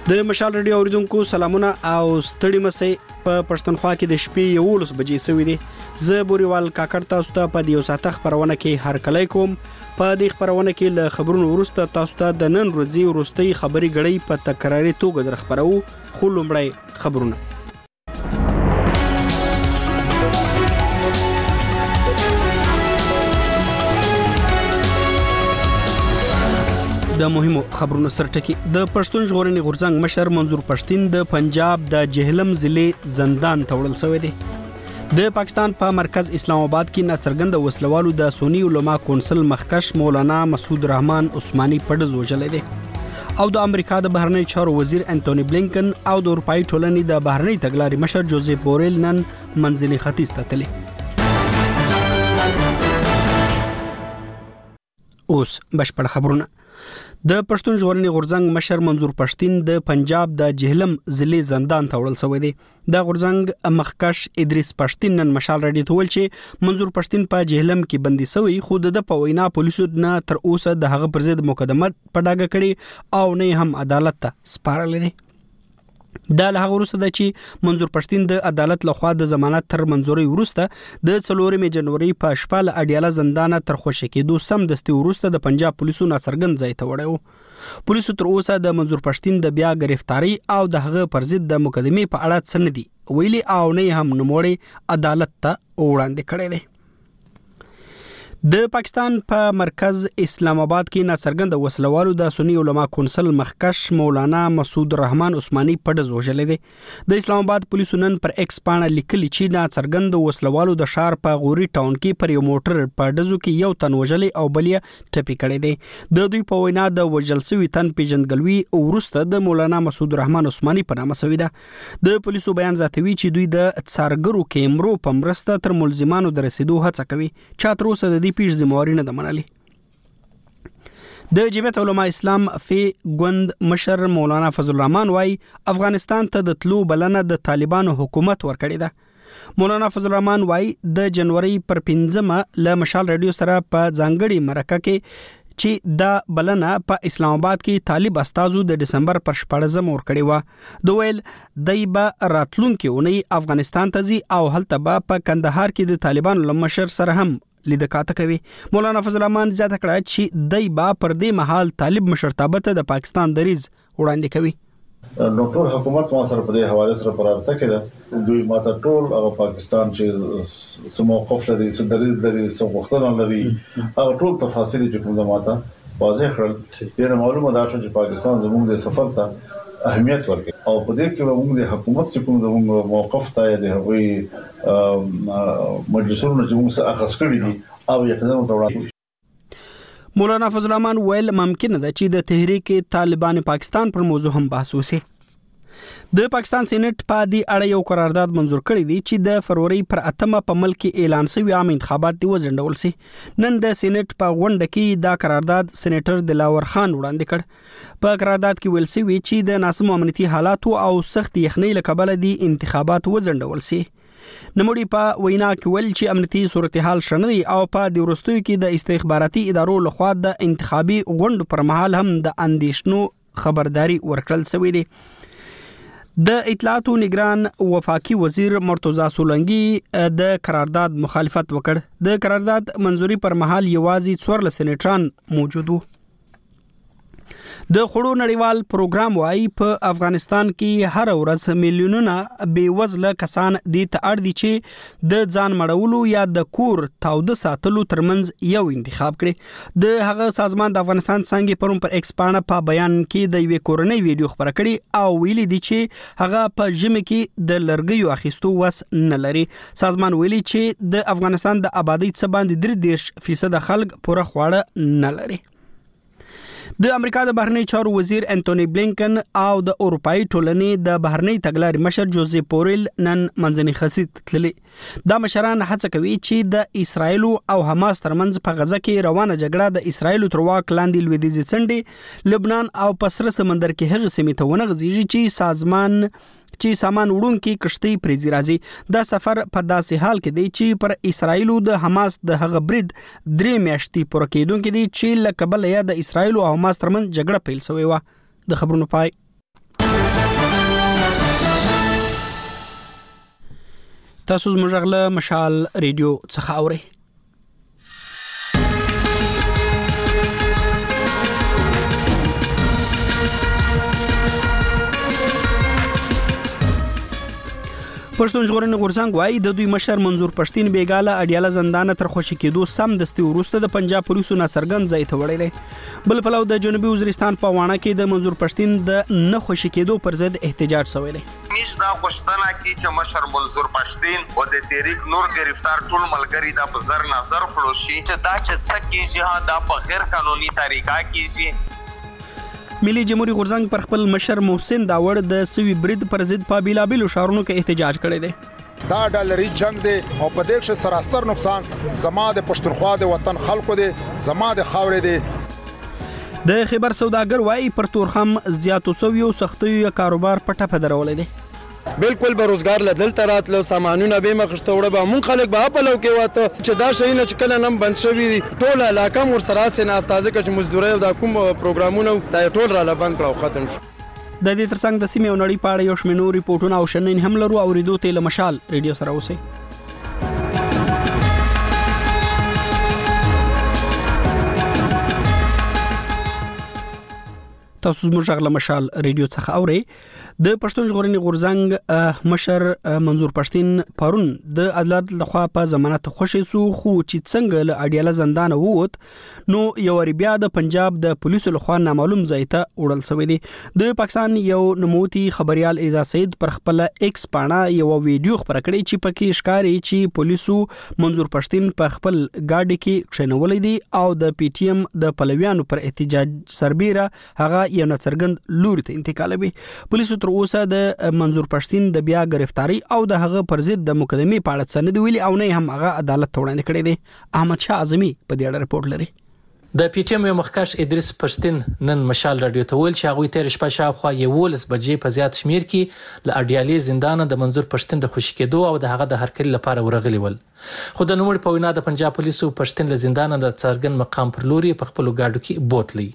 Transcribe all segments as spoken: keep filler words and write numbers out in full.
د مشال رادیو اوریدونکو سلامونه او ستړي مسئ په پښتونخوا کې د شپې یولس بجې سوي دي. زه بوريوال کاکړ تاسو ته په دیو ساعت خبرونه کې هر کله کوم. په دې خبرونه کې له خبرونو وروسته تاسو ته د نن ورځې وروستۍ خبري غړي په تکراري توګه در خبرو. خو لومړی خبرونه. د مهمو خبرونو سرټکی د پښتون ژغورنې غورځنګ مشر منظور پښتين د پنجاب د جهلم ضلع زندان ته وړل شوی دی. د پاکستان په پا مرکز اسلام آباد کې ناڅرګند وسلوالو د سنی علما کونسل مخکش مولانا مسعود رحمان عثماني پډز وژلې دي او د امریکا د بهرنی چارو وزیر انټونی بلینکن او د اروپאי ټولنې د بهرنی تګلارې مشر جوزيف بوريل نن منځني ختیځ ته تللی. اوس بشپړ خبرونه. د پښتون ژغورنې غورځنګ مشر منظور پښتين د پنجاب د جهلم ضلع زندان ته وړل شوی دی. د غورځنګ مخکش ادریس پښتين نن مشال رادیو ته ویل چې منظور پښتين په جهلم کې بندي شوی خو د په وینا پولیسو نه تر اوسه د هغه پر ضد مقدمه پډاګه کړي او نه هم عدالت ته سپارل دي. دا له هغه وروسته ده چې منظور پښتين د عدالت لخوا د ضمانت تر منځوري وروسته د څلورمې جنوري په شپه له اډیاله زندان تر خوشی کېدو سم دستي وروسته د پنجاب پولیسو ناڅرګند ځای ته وړو. پولیسو تر اوسه د منظور پښتين د بیا گرفتاری او د هغه پر ضد د مقدمې په اړه څه نه دي ویلي او نه هم نوموړي عدالت ته وړاندې کړی دی. د پاکستان په پا مرکز اسلام آباد کې ناڅرګند وسلوالو د سنی علما کونسل مخکش مولانا مسعود رحمان عثماني پډز وژلې دي. د اسلام آباد پولیسو نن پر ایکس پاڼه لیکلي چې ناڅرګند وسلوالو د شهر په غوري ټاون کې پر یو موټر پډزو کې یو تن وژلې او بل یې ټپي کړی دی. د دوی په وینا د وژل شوي تن پیژندګلوي وروسته د مولانا مسعود رحمان عثماني په نامه شوی ده. د پولیسو بیان زیاتوي چې دوی د څارګرو کیمرو په مرسته تر ملزمانو د رسیدو هڅه کوي. چا تر اوسه د دې پیښ ذمہواری نه ده منلې. د جمعیت علماء اسلام فی ګوند مشر مولانا فضل الرحمن وايي افغانستان ته د تلو بلنه د طالبانو حکومت ورکړې ده. مولانا فضل الرحمن وايي د جنوري پر پنځمه له مشال رادیو سره په ځانګړي مرکه کې چې دا بلنه په اسلام آباد کې طالب استازو د دسمبر پر شپږم ورکړې و. دوی ویل دای به راتلونکي اونۍ افغانستان ته ځي او هلته به په کندهار کې د طالبانو له مشر سره هم لیدکاته کوي. مولانا فضل الرحمن زیاته کړه چې دای با پر دې مهال طالب مشرتابه ته د پاکستان دریز وړاندې کوي. نو ټول حکومت ما سره په دې حواله سره پرارته کړه دوی ماته ټول هغه پاکستان چې سموقف لري سدریز لري سو وختونه لري هغه ټول تفاصیل چې کوم ماته واضح کړل. یره معلومه ده چې پاکستان زموږ د سفر ته اهمیت ورکړي او په دې کې موږ د حکومت چې کوم د موقف ته د هغوی مجلسونو چې موږ اخص کړی دي او یقینا متوړل. مولانا فضل الرحمن ویل ممکن ده چې د تحریک طالبان پاکستان پر موضوع هم بحث وشي. د پاکستان سېنات په دې اړه یو قرارداد منزور کړی دی چې د فروری پر اتمه په ملک کې اعلان شوی عام انتخابات دی وځنډول شي. نن د سېنات په غونډه کې دا قرارداد سېنیټر دلاور خان وړاندې کړ. په قرارداد کې ویل شوی چې د ناسم امنیتي حالاتو او سخت یخنۍ له کبله دی انتخابات وځنډول شي. نموړي په وینا کې ویل چې امنیتي صورتحال شنه او په د ورستوي کې د استخباراتي ادارو لخوا د انتخابي غونډو پر مهال هم د اندیشنو خبرداري ورکړل شوی دی. د اطلاعاتو نگران وفاقي وزیر مرتضی سولنګي د قرارداد مخالفت وکړ. د قرارداد منځوري پر مهال یوازې څوارلس سېنیټران موجود وو. د خړو نړیوال پروګرام وايي په افغانستان کې هر ورځ میلیونونه بې وزله کسان د تاړ دي چې د ځان مړولو یا د کور تاوده ساتلو ترمنځ یو انتخاب کړي. د هغه سازمان د افغانستان څنګه پرون پر ایکس پاڼه په بیان کې د یوې کورنۍ ویډیو خبره کړي او ویلي دي چې هغه په ژمي کې د لرګیو اخیستو وس نه لري. سازمان ویلي چې د افغانستان د آبادی څخه باندې درې دېرش فیصد خلک پوره خواړه نه لري. د امریکا د بهرنی چارو وزیر انټونی بلینکن او د اروپאי ټولنې د بهرنی تګلارې مشر جوزيف بوريل نن منځني ختیځ تللی. دا مشران هڅه کوي چې د اسرایل او حماس ترمنځ په غزه کې روانه جګړه د اسرایل تر واک لاندې لویدیځ څنډې لبنان او په سره سمندر کې هغه سیمې ته ونغځي چې سازمان چې سامان وړونکي کشتۍ پرې راځي. دا سفر په داسې حال کې دی چې پر اسرایل او د حماس د هغه برید درې میاشتې پوره کېدونکې دي چې له کبله یا د اسرایل او حماس ترمنځ جګړه پیل شوې و. د خبرونو پای تاسو زموږ غله مشال ریډیو څخه اورئ. پښتون ژغورنې غورځنګ وايي د دوی مشر منظور پښتين بیګاله اډیاله زندان تر خوشی کېدو سم دستي ورسته د پنجاب پولیسو ناڅرګند ځای ته وړلې. بل پلو د جنوبي وزیرستان په وانه کې د منظور پښتين د نه خوشی کېدو پر ضد احتجاج شوی دی. میش دا غوښتنه کی چې مشر منظور پښتين او د تحریک نور گرفتار ټول ملګری د بزر نظر کړو شي چې دا چې څه کیږي دا په غیر قانوني طریقه کیږي. ملي جمهوریت غورځنګ پر خپل مشر محسن داوړ د سوي برید پر ضد په بیلابلو شهرونو کې احتجاج کړی دی. دا ډالري جنگ دی او په دې کې سراسر نقصان زما د پښتونخوا د وطن خلکو دی، زما د خاورې دی. د خبر سوداګر وايي پر تورخم زیاتو سویو سختیو کاروبار پټه پدرولې دی. بالکل به روزګار لدل ترات له سامانونه به مخشته وړه به مون خلک به په لو کې وته چې دا شي نه چې کله نم بند شوی دي ټول علاقه مور سره سن استازه کې مزدوري او د کوم پروګرامونه دا ټول را لبند کړو ختم شو. د دې ترڅنګ د سیمې نړۍ په اړه یو شمېر ریپورتونه او شنن هم لرو او ریډیو ته مشال ریډیو سره اوسئ. تاسو زموږ غله مشال ریډیو څخه اورئ. د پښتون ژغورنې غورځنګ مشر منظور پښتين پرون د عدالت لخوا په ضمانت خوشی سو خو چې څنګه له اډیاله زندان ووت نو یو بیا د پنجاب د پولیسو لخوا نامعلوم ځای ته وړل شوی دی. د پاکستان یو نموتي خبريال اعزاز سید پر خپل ایکس پاڼه یو ویډیو خبر کړی چې پکې ښکاري چې پولیسو منظور پښتين په خپل گاډي کې کښینولې دي او د پی ټی ایم د پلویانو پر احتجاج سربېره هغه یو ناڅرګند لوري ته انتقالوي. پولیسو تر اوسه د منظور پښتين د بیا گرفتاری او د هغه پر ضد د مقدمه په اړه سند ویلي او نه هم هغه عدالت ته وړاندې کړی دی. احمد شاه اعظمي په دې اړه رپورټ لري. د پی ټی ایم یو مخکښ ادریس پښتين نن مشال رادیو ته ویل چې هغه تیر شپه شاوخوا یولس بجې په زیات شمیر کې ل اډیالي زندان د منظور پښتين د خوشی کېدو او د هغه د هرکلي لپاره ورغلي ول. خو د نوموړي په وینا د پنجاب پولیسو پښتين له زندان د څرګند مقام پر لوري په خپل گاډو کې بوتلی.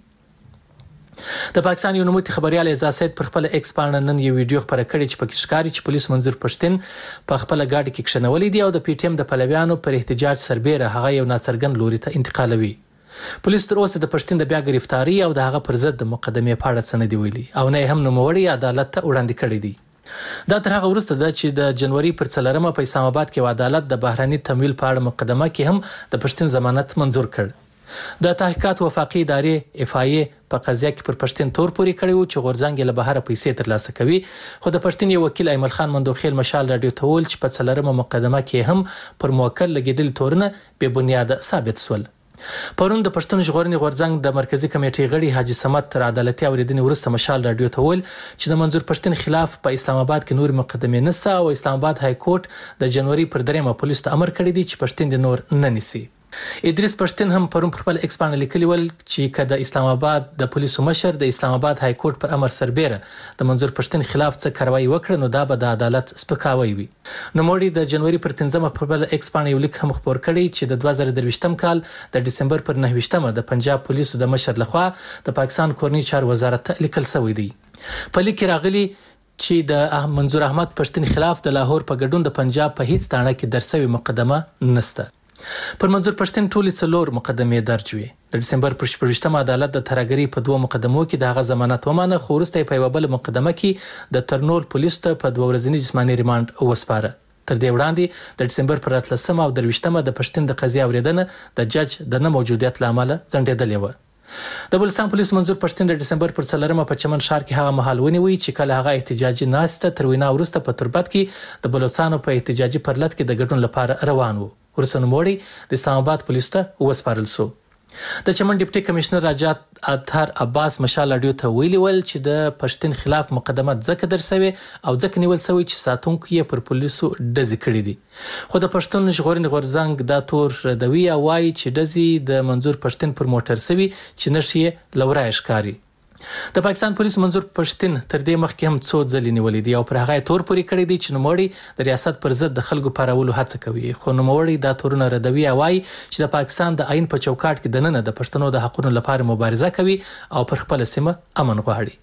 د پاکستان یو نوموتي خبريال اعزاز سید پر خپل ایکس پاڼه نن یو ویډیو خبره کړې چې پکې ښکاري چې پولیس منظور پښتين په خپل گاډي کې کښنولې دي او د پی ټی ایم د پلویانو پر احتجاج سربېره هغه یو ناڅرګند لوري ته انتقالوي. پولیس تر اوسه د پښتين د بیا گرفتاری او د هغه پر ضد د مقدمه په اړه څه نه دی ویلي او نه هم نوموړي عدالت ته وړاندې کړی دی. دا تر هغه وروسته ده چې د جنوري پر څلورمه په اسلام آباد کې عدالت د بهراني تمویل په اړه مقدمه کې هم د پښتين ضمانت منظور کړ. د تحقیقات وفاقي ادارې اف آی ای په قضیه کې پر پښتين تور پوري کړی و چې غورځنګ له بهره پیسې ترلاسه کوي. خو د پښتين یو وکیل ایمل خان مندوخیل مشال رادیو ته ویل چې په څلورمه مقدمه کې هم پر موکل لګیدل تورنه بې بنیاد ثابت شول. پرون د پښتون ژغورنې غورځنګ د مرکزی کمیټې غړي حاجی صمد تر عدالتي اوریدنې وروسته مشال رادیو ته ویل چې د منظور پښتين خلاف په اسلام آباد کې نور مقدمه نشته او اسلام آباد های کورټ د جنوري پر دریمه پولیسو ته امر کړی دی چې پښتين د نور نه نیسي. ادریس پښتين هم پرون پر خپل ایکس پاڼه لیکلی ول چې کله د اسلام آباد د پولیسو مشر د اسلام آباد های کورټ پر امر سربېره د منظور پښتين خلاف څه کاروایی وکړه نو دا به د عدالت سپکاوی وي. نو موړي د جنوري پر پنځمه پر خپل ایکس پاڼه یو لیک هم خبر کړی چې د دوه زره درویشتم کال د دسمبر پر نهه د پنجاب پولیسو د مشر لخوا د پاکستان کورنی چارو وزارت ته لیکل شوی دی. په لیک کې راغلی چې د منظور احمد پښتين خلاف د لاهور په ګډون د پنجاب په هیڅ تاڼه کې درسوي مقدمه نشته. پر منظور پښتين ټولې څلور مقدمې درج وي. د دسمبر پر شپږم عدالت د ترهګرۍ په دوه مقدمو کې د هغه ضمانت ومانه خو وروسته په یوه بل مقدمه کې د ترنور پولیسو ته په دوه ورځني جسماني ریماند وسپاره. تر دې وړاندې د دسمبر پر اتلسمه او درویشتمه د پښتين د قضیې اوریدنه د جج د نه موجودیت لامل ځنډېدلې و. د بلوچستان پولیس منظور پښتين د دسمبر پر څلورمه په چمن ښار کې هغه مهال ونیوي چې کله هغه احتجاجي ناسته تر وینا وروسته په تربت کې د بلوچستانو په احتجاجي پرلط کې د ګډون لپاره روان و. ورسره موړي د اسلام آباد پولیس ته وسپارل شو. د چمن ډیپټي کمشنر راجات اطهر عباس مشال رادیو ته ویلي ول چې د پښتين خلاف مقدمه ځکه درسوي او ځکه نیول شوی چې ساتونکو یې پر پولیسو ډزې کړې دي. خو د پښتون ژغورنې غورځنګ دا تور ردوي او وايي چې ډزې د منظور پښتين پر موټر سوي چې نشي لورای ښکاری. د پاکستان پولیس منظور پښتين تر دې مخکې هم څو ځلې نیولې دي او پر هغه تور پوري کړی دی چې نوموړي د ریاست پر ضد د خلکو پارولو هڅه کوي. خو نوموړي دا تورونه ردوي او وايي چې د پاکستان د آئین په چوکاټ کې دننه د پښتنو د حقوقو لپاره مبارزه کوي او پر خپل سیمه امن غواړي.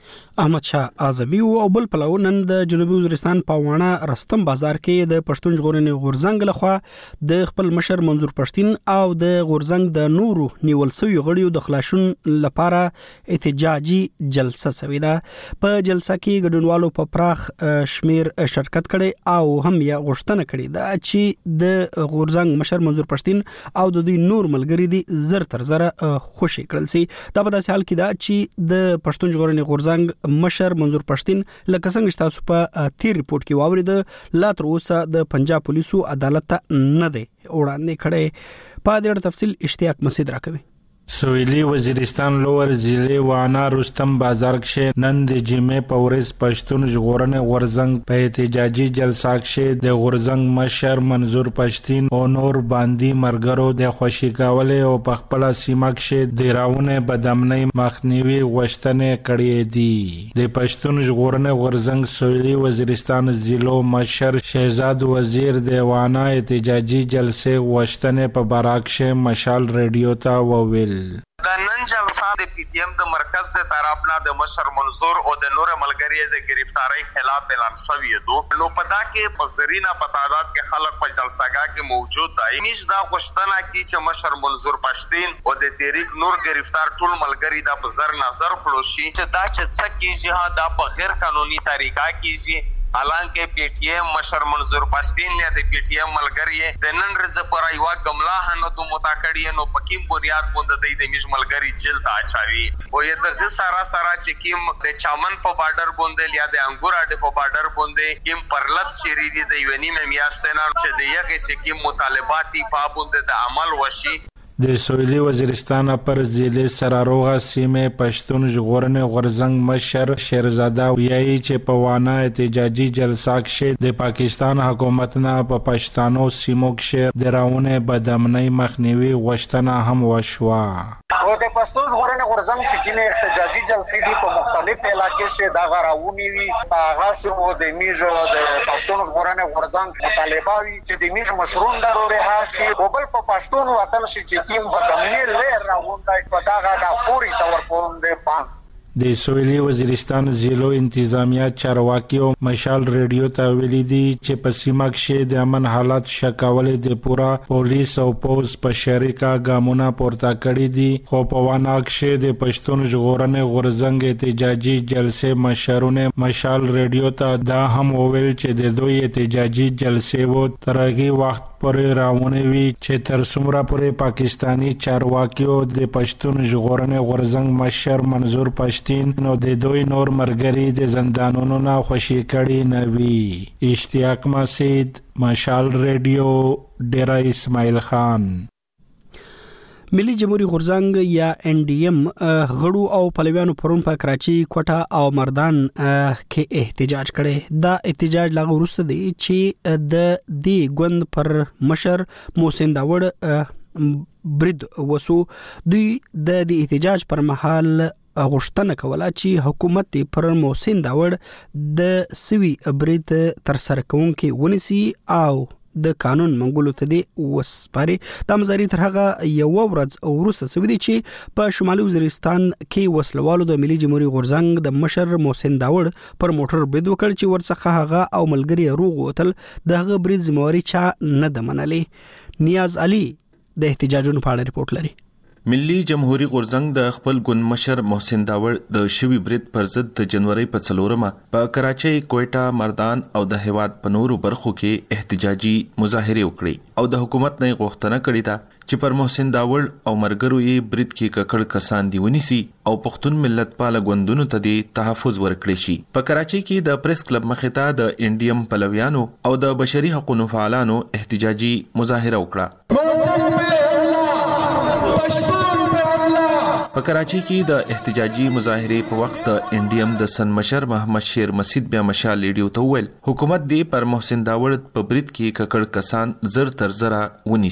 احمد شاه اعظمي او بل پلو نن د جنوبي وزیرستان په واڼه رستم بازار کې د پښتون ژغورنې غورزنګ لخوا د خپل مشر منظور پښتين او د غورزنګ د نورو نیول سوي غړیو د خلاصون لپاره احتجاجي جلسه شوې ده. په جلسه کې ګډونوالو په پراخ شمیر شرکت کړي او هم یا غوښتنه کړې ده چې د غورزنګ مشر منظور پښتين او د دوی نور ملګری دي زر تر زره خوشي کړل سي. دا په داسې حال کې ده چې د پښتون ژغورنې غورزنګ مشر منظور پښتين لکه څنګه چې تاسو په تیر ریپورت کې واورید لا تر اوسه د پنجاب پولیسو عدالت نه دی وړاندې کړي. په دې اړه تفصیل اشتیاق مسعود راکوي. سویلی وزیرستان لوور ضلع وانا رستم بازار کې نن د جمعې په ورځ پښتون ژغورنې غورزنګ په احتجاجي جلسه کې د غورزنګ مشر منظور پښتين او نور باندې مرګرو د خوشي کولې او په خپل سیمه کې د راونه بدامنۍ مخنیوي غوښتنې کړې دي. د پښتون ژغورنې غورزنګ سویلی وزیرستان ضلع مشر شهزاد وزیر د وانا احتجاجي جلسه غوښتنې په باراک کې مشال ریډیو ته وویل. د نن جلسه د پی ټی ایم د مرکز د طرف نه د مشر منظور او د نور ملګری د گرفتاری خلاف اعلان شوی دی. نو پدا کې پزرینا پتادات کې خلک په جلسهګاه کې موجود دي. نش دا غوښتنه کی چې مشر منظور پښتين او د تحریک نور گرفتار ټول ملګری د بزر نظر خلوشي چې دا چې څه کیږي دا په غیر قانوني طریقه کیږي. حالانکه پی ټی ایم مشر منظور پښتين له د پی ټی ایم ملګری د نن ورځ پر ایوا گملا هنه د متاکړی نو پکیم بنیاد باندې د میش ملګری جیل ته اچاوي او یې د سارا سارا چې کیم د چامن په بارډر باندې یا د انګور اډ په بارډر باندې کیم پرلط شری دي د یونی مې میاشتنه چې د یغه چې کیم مطالباتي پابند د عمل وشي. د سویلی وزیرستان پر ضلع سراروغه سیمه پښتون ژغورنې غورزنګ مشر شیرزاده ویایي چې په وانا احتجاجي جلسه کې د پاکستان حکومت نه په پښتنو سیمو کې د راونه بدامنۍ مخنیوي غوښتنه هم وشوه. او د پښتون ژغورنې غورزنګ چې کینه احتجاجي جلسې دي په مختلف علاقې کې دا غراونی وي هغه شو د میجو د پښتون ژغورنې غورزنګ مطالبه وي چې د میج مشروع ضروري هاشي او بل په پښتون وطن چې کیم بدامنۍ لیر راوندای په دا غا پوری تور پوند پان. د سویلی وزیرستان ضلع انتظامیه چارواکیو مشال ریډیو ته ویلي دي چې په سیمه کې د امن حالات شکولې د پورا پولیس او پوز په شریکه ګامونه پورته کړي دي. خو په وانا کې د پښتون ژغورنې غورزنګ احتجاجي جلسه مشرونه مشال ریډیو ته دا هم وویل چې د دوی احتجاجي جلسې وو ترغي وخت پرې راونه وی چې تر څومره پورې پاکستانی چارواکیو د پښتون ژغورنې غورزنګ مشر منظور پښتين نو د دوی نور مرګري د زندانونو نه خوشي کړي نه وی. اشتیاق مسعود مشال ریډیو ډیرا اسماعیل خان. ملي جمهوریت غورزنګ یا ان ډي ام غړو او پلویانو پرون په کراچي کوټه او مردان کې احتجاج کړي. دا احتجاج لا وروسته دی چې د دې ګوند پر مشر محسن داوړ برید وسو. دوی د دې احتجاج پر مهال غوښتنه کوله چې حکومت پر محسن داوړ د سوي برید تر سره کوونکي ونیسي او د قانون منګولو ته دی وسپاري. د مزاري تر هغه یو ورځ وروسته سوي دي چې په شمالي وزیرستان کې وسلوالو د ملي جمهوریت غورزنګ د مشر محسن داوړ پر موټر برید وکړ چې ورڅخه هغه او ملګری روغ وتل. د هغه برید ذمہواری چا نه د منلې. نیاز علي د احتجاجونو په اړه ریپورت لري. ملي جمهوریت غورزنګ د خپل ګوند مشر محسن داوړ د شوی برید پر ضد د جنوري په څلورمه په کراچۍ کوټه مردان او د هیواد په نورو برخو کې احتجاجي مظاهره وکړي او د حکومت نه غوښتنه کړې ده چې پر محسن داوړ او مرګرو یې برید کې ککړ کسان دی ونیسي او پښتون ملت پال غوندونو ته دی تحفظ ورکړي شي. په کراچۍ کې د پریس کلب مخې ته د انډیم پلویانو او د بشري حقوقو فعالانو احتجاجي مظاهره وکړه. په کراچۍ کې د احتجاجي مظاهرې په وخت د انډیم د سن مشر محمد شیر مسعود بیا مشال لیډیو ته ویل حکومت دی پر محسن داوړ په برید کې ککړ کسان زر تر زره ونیسي.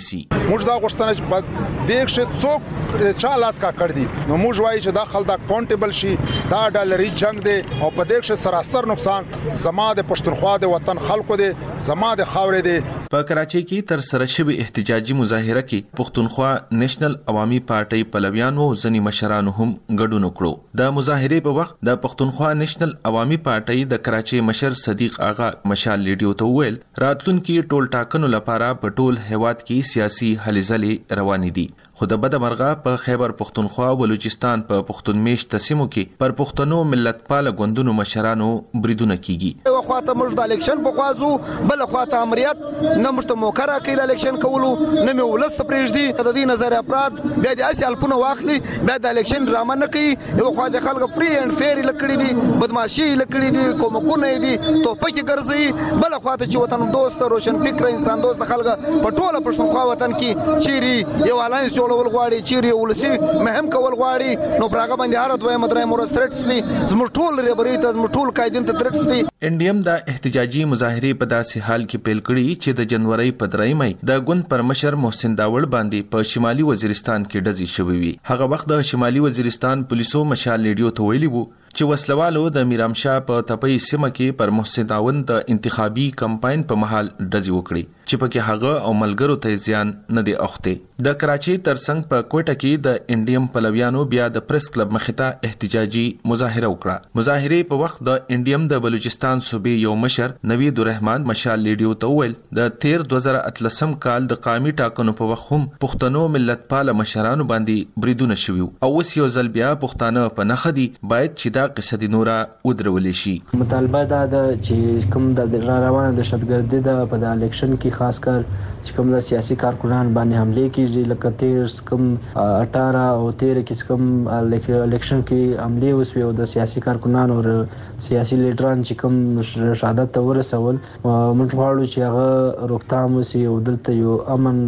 موږ دا غوښتنه چې په دې کې څوک چا لاس کا کړ دي نو موږ وایي چې دا خلک اکاونټیبل شي دا ډالري جنگ دی او په دې کې سراسر نقصان زما د پښتونخوا د وطن خلکو دی زما د خاورې دی. په کراچۍ کې تر سره شوی احتجاجي مظاهره کې پښتونخوا نېشنل عوامي پارټي پلویانو ځنی مشرانو هم ګډون وکړو. د مظاهره په وخت د پښتونخوا نېشنل عوامي پارټي د کراچۍ مشر صدیق آغا مشال لیډیو ته ویل راتلونکي ټول ټاکنو لپاره په ټول هیواد کې سیاسي هلې ځلې روانې دي. خو د بده مرغه په خیبر پښتونخوا او بلوچستان په پښتون میشت سیمو کې پر پښتنو ملت پال غوندونو مشرانو بریدونه کیږي. یو خواته موږ د الیکشن په خوازو بل خواته امریت نه مرته موکره کله الیکشن کولو نه مې ولست پرېږدي د دې نظر افراد بیا د اسی الفونه واخلي بیا د الیکشن ډرامه نه کوي. یو خواته خلک فری اند فیر لکړي دي بدمعشي لکړي دي کومکونه دي توپک ګرځي بل خواته چې وطن دوست روشن فکر انسان دوست خلک په ټوله پښتونخوا وطن کې چیري یو الاینس ول غواړي چیرې ولسی مهم کول غواړي نو پراغه باندې هر دوه مدرای مورسترټس دي زموږ ټول ریبري ته زموږ ټول قائدین ته ترټس دي. انډیم د احتجاجي مظاهره په داسې حال کې پیل کړي چې د جنوري په درېمې د ګوند پر مشر محسن داوړ باندې په شمالي وزیرستان کې ډزې شوې وي. هغه وخت د شمالي وزیرستان پولیسو مشال لیډیو ته ویلي وو چې وسلوالو د میرامشاه په تپې سیمه کې پر محسن داوند د انتخابي کمپاین په محل ډزې وکړي چې پکې هغه او ملګرو ته زیان نه دی اوخته. د کراچۍ ترڅنګ په کوټه کې د انډیم پلویانو بیا د پریس کلب مخې احتجاجي مظاهره وکړه. مظاهره په وخت د انډیم د بلوچستان صوبې یو مشر نوید الرحمن مشال لیډیو ته ویل د تیر دوه زره اتلسم کال د قومي ټاکنو په وخت هم پښتنو ملت پال مشرانو باندې بریدونه شوي او اوس یو ځل بیا پښتانه په نخ دي باید چې دا قصه د نورا ودرول شي. مطالبه دا ده چې کوم د روانه د شتګردي د په د الیکشن کې خاص کر چې کوم د سیاسي کارکونان باندې حمله کیږي لکه تیر کوم اٹھارہ او تیر کې کوم الیکشن کې حمله وسوي او د سیاسي کارکونان او سیاسي لیډران چې کوم شهادت ته ورسول موږ غواړو چې هغه روکتام وسی او دلته یو امن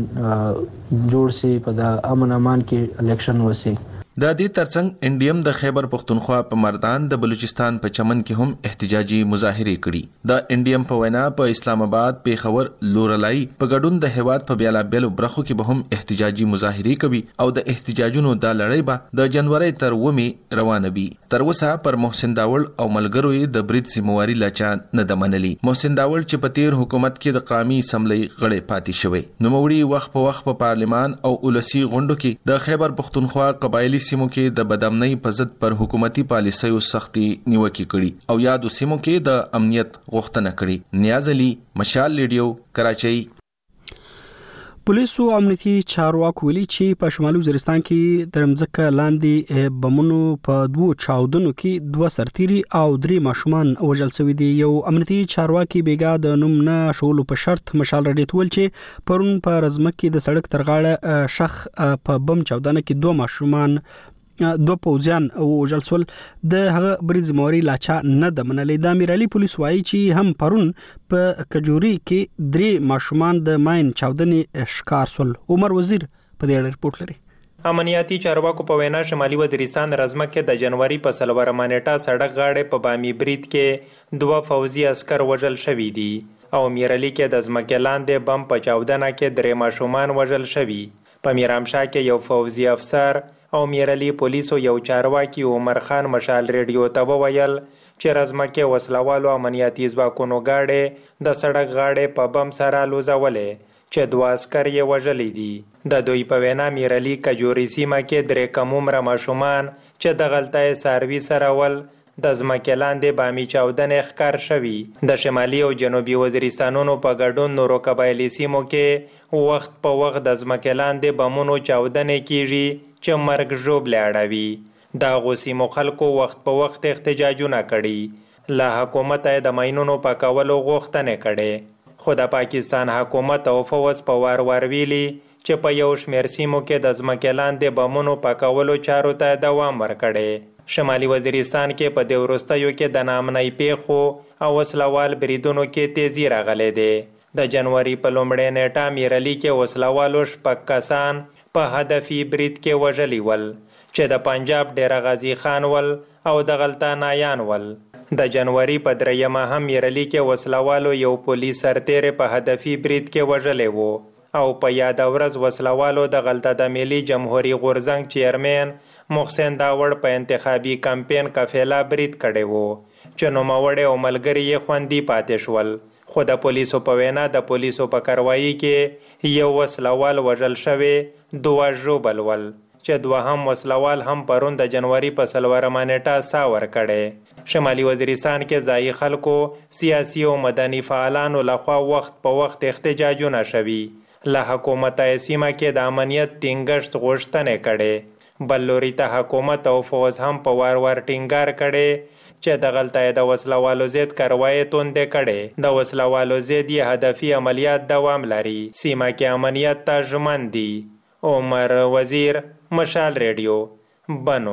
جوړ سي په د امن امان کې الیکشن وسی. د دې ترڅنګ انډیم د خیبر پښتونخوا په مردان د بلوچستان په چمن کې هم احتجاجي مظاهره کړي. د انډیم په وینا په اسلام آباد پیښور لورلای په ګډون د هیواد په بیلا بیلو برخو کې به هم احتجاجي مظاهره کوي او د احتجاجونو د لړۍ به د جنوري تر ومه روانه وي. تر اوسه پر محسن داوړ او ملګرو یې د برید سیمواري لاچا نه د منلي. محسن داوړ چې په تیر حکومت کې د قومي اسمبلی غړی پاتې شوی نو موړي وخت په وخت په پارلمان او ولسی غونډو کې د خیبر پښتونخوا قبایلی سیمو کې د بدامنۍ په ضد پر حکومتي پالیسیو سختي نیوکه کړي او یادو سیمو کې د امنیت غوښتنه کړي. نیاز علي مشال لیډیو کراچۍ. پولیسو امنیتي چارواکو ویلي چې په شمالي وزیرستان کې د مځکه لاندې بمونو په دوه چاودنو کې دوه سرتيري او درې ماشومان وژل شوي دي. یو امنیتي چارواکي بیګا د نوم نه شولو په شرط مشال رډیټ ول چې پرون په رزمک کې د سړک تر غاړه شخ په بم چاودنه کې دوه ماشومان دو پوځیان او وژل شول د هغه برید زموري لاچا نه د منلې. د امیرعلی پولیس وایي چې هم پرون په کجوري کې درې ماشومان د ماین چاودنې ښکار شول. عمر وزیر په دې رپورټ لري. امنیتي چارواکو په وینا شمالي وزیرستان رزمک کې د جنوري په سلوره مانیټا سړک غاړې په بامي برید کې دوه فوزي عسكر وژل شوي دي او امیرعلی کې د ځمکې لاندې بم په چاودنه کې درې ماشومان وژل شوي. په میرامشاه کې یو فوزي افسر او میرعلی پولیسو یو چارواکي عمر خان مشال ریډیو ته وویل چې رزمکه وسلوالو امنیتي ځواکونو گاډي د سړک غاړې په بم سره لوزولې چې دوه عسكر یې وژلي دي. د دوی په وینا میرعلی کجوري سیمه کې درې کم عمره ماشومان چې د غلطۍ ساروي سره ول د ځمکې لاندې بامي چاودنې ښکار شوي. د شمالي او جنوبي وزیرستانونو په ګډون نورو قبایلي سیمو کې وخت په وخت د ځمکې لاندې بمونو چاودنې کیږي چې مرګ ژوبله اړوي. د هغو سیمو خلکو وخت په وخت احتجاجونه کړي. له حکومته د ماینونو پاکولو غوښتنې کړي خو د پاکستان حکومت او فوز په وار وار ویلي چې په یو شمېر سیمو کې د ځمکې لاندې بمونو پاکولو چارو ته دوام ورکړي. شمالي وزیرستان کې په دې وروستیو کې د ناامنۍ پیښو او وسلوال بریدونو کې تیزی راغلی دی. د جنوري په لومړۍ نیټه میرعلی کې وسلوالو شپږ کسان په هدفي برید کې وژلي ول چې د پنجاب ډیر غازی خان ول او د غلطانایان ول. د جنوري په دریمه هم میرعلی کې وسلوالو یو پولیس سرتیر په هدفي برید کې وژلی وو. او په یاد ورځ وسلوالو د غلطه د ملي جمهوریت غورځنګ چیرمن محسن داوړ په انتخابي کمپاین قافله برید کړی وو چې نوموړی او ملګري یې خوندي پاتې شول. خو د پولیسو په وینا د پولیسو په کاروایي کې یو وسلوال وژل شوی، دوه ژوبل ول، چې دوهم وسلوال هم پرون د جنوري په څلورمه نیټه ساه ورکړی. شمالي وزیرستان کې ځایي خلکو، سیاسي او مدني فعالانو لخوا وخت په وخت احتجاجونه شوي. له حکومته سیمه کې د امنیت ټینګښت غوښتنې کړي. بل لوري ته حکومت او فوز هم په وار وار ټینګار کړي چې د غلطه د وسلوالو ضد کاروایی توندې کړي. د وسلوالو ضد یې هدفي عملیات دوام لري. سیمه کې امنیت ته ژمن دي. عمر وزیر، مشال ریډیو، بنو.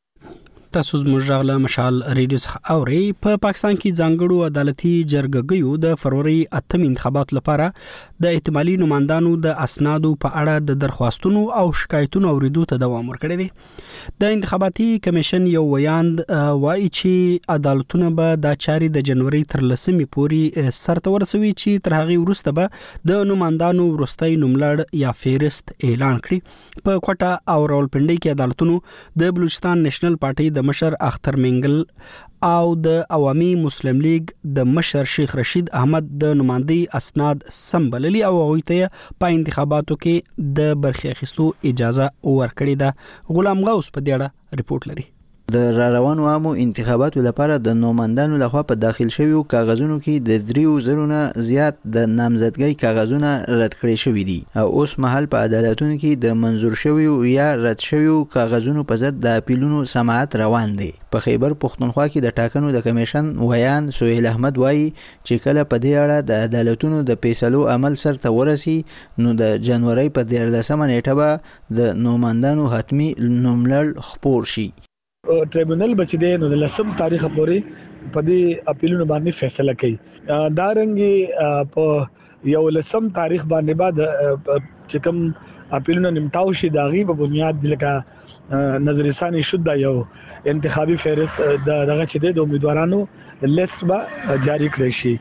تاسو زموږ غلا مشال ریډیو څخه اوري. په پاکستان کې ځانګړو عدالتي جرګګیو د فروری اتم انتخاباتو لپاره د احتمالي نمائندانو د اسنادو په اړه د درخواستونو او شکایتونو اوریدو ته دوام ورکړی دی. د انتخاباتي کمیشن یو ویاند وایي چې عدالتونه به د چاري د جنوري تر لسمې پورې سرته ورسوي چې تر هغه وروسته به د نمائندانو وروستي نوملړ یا فهرست اعلان کړي. په کوټه او راولپنډي کې عدالتونو د بلوچستان نېشنل پارټي د مشر اختر منګل او د عوامي مسلم لیگ د مشر شیخ رشید احمد د نمائندګي اسناد سمبللي او هغوی ته په انتخاباتو کې د برخې اخیستو اجازه ورکړې ده. غلام غوث په دې اړه ریپورت لري. د را روانو عامو انتخاباتو لپاره د نوماندانو لخوا په داخل شویو کاغذونو کې د دریو زرونه زیات د نامزدګۍ کاغذونه رد کړي شوي دي او اوس مهال په عدالتونو کې د منظور شویو یا رد شویو کاغذونو په ضد د اپیلونو سماعت روان دي. په خیبر پښتونخوا کې د ټاکنو د کمیشن ویان سهیل احمد وایي چې کله په دې اړه د عدالتونو د فیصلو عمل سرته ورسي نو د جنوري په دیارلسمه نیټه به د نوماندانو حتمی نوملړ خپور شي. ټریبونل بچی دی نو د لسم تاریخ پورې په دې اپیلونو باندې فیصله کوي. دا رنګي په یو لسم تاریخ باندې بعد چې کوم اپیلونو نیمتاو شي دا غي په بنیاد لکه نظر ثاني شوه یو انتخابي فهرست دغه چې د امیدوارانو لیست به جاری کړی شي.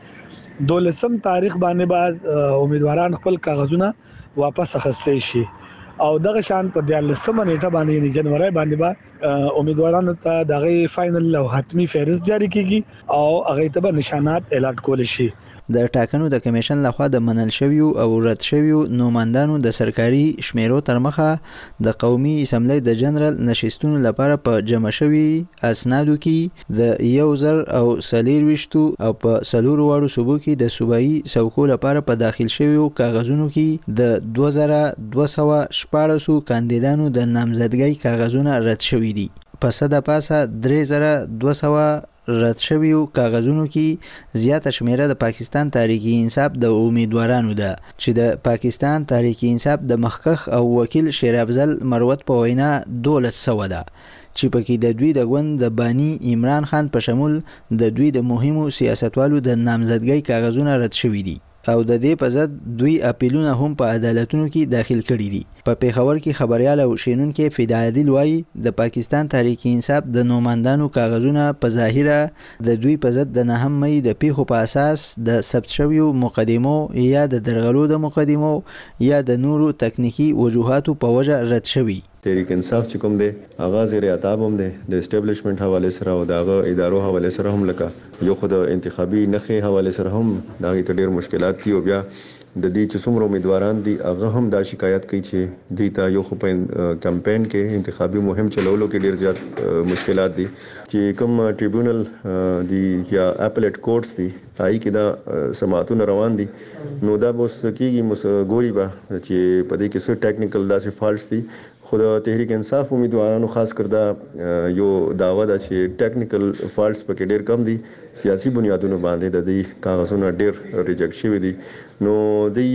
د لسم تاریخ باندې بعد امیدواران خپل کاغذونه واپس اخیستي شي او دغه شان په دیارلسمه نیټه باندې جنوري باندې با امیدوارانو ته دغه فائنل او حتمی فهرست جاری کیږي او هغه ته به نشانات اعلان کول شي. د ټاکنو د کمیشن لخوا د منل شویو او رد شویو نوماندانو د سرکاري شمیرو تر مخه د قومي اسمبلی د جنرال نشستونو لپاره په جمع شوی اسنادو کې د یو زر او سلیرويشتو او په سلورو واړو صوبو کې د صوبایي څوکو لپاره په داخل شویو کاغذونو کې د دوه زره دوه سوه شپاړس کاندیدانو د نامزدګۍ کاغذونه رد شوي دي. په صد پاسه درې زره دوه سوه رد شویو کاغذونو کې زیاته شمیره د پاکستان تحریک انصاف د امیدوارانو ده چې د پاکستان تحریک انصاف د مخکخ او وکیل شیر افضل مروت په وینا دولس سوه ده چې پکې د دوی د ګوند د بانی عمران خان په شمول د دوی د مهمو سیاستوالو د نامزدګۍ کاغذونه رد شوي دي او د دې په ضد دوی اپیلونه هم په عدالتونو کې داخل کړي دي. په پیښور کې خبريال او شینونکو فدا عادل وایي د پاکستان تحریک انصاف د نوماندانو کاغذونه په ظاهره د دوی په ضد د نهم مې د پیښو په اساس د ثبت شویو مقدمو یا د درغلو د مقدمو یا د نورو تکنیکی وجوهاتو په وجه رد شوي. تحریک انصاف چې کوم دی اغاز یې ریاتاب هم دی د اسټابلیشمنت حواله سره او دغه ادارو حواله سره هم لکه یو خود انتخابي نخې حواله سره هم دغه ډېر مشکلات دي او بیا د دې چې څومره امیدواران دي هغه هم دا شکایت کوي چې دوی ته یو خو په کمپاین کې انتخابي مهم چلولو کې ډېر زیات مشکلات دي چې کوم ټریبونل دی یا اپلیټ کورټس دي هاي کې دا سماعتونه روان دي نو دا بوس کېږي ګوري به چې په دې کې څه ټیکنیکل داسې فالټس دي. خو د تحریک انصاف امیدوارانو خاص کر دا یو داوا ده چې ټیکنیکل فالټس پکې ډېر کم دي سیاسي بنیادونو باندې د دې کاغذونه ډېر ریجیکټ شوي دي نو دی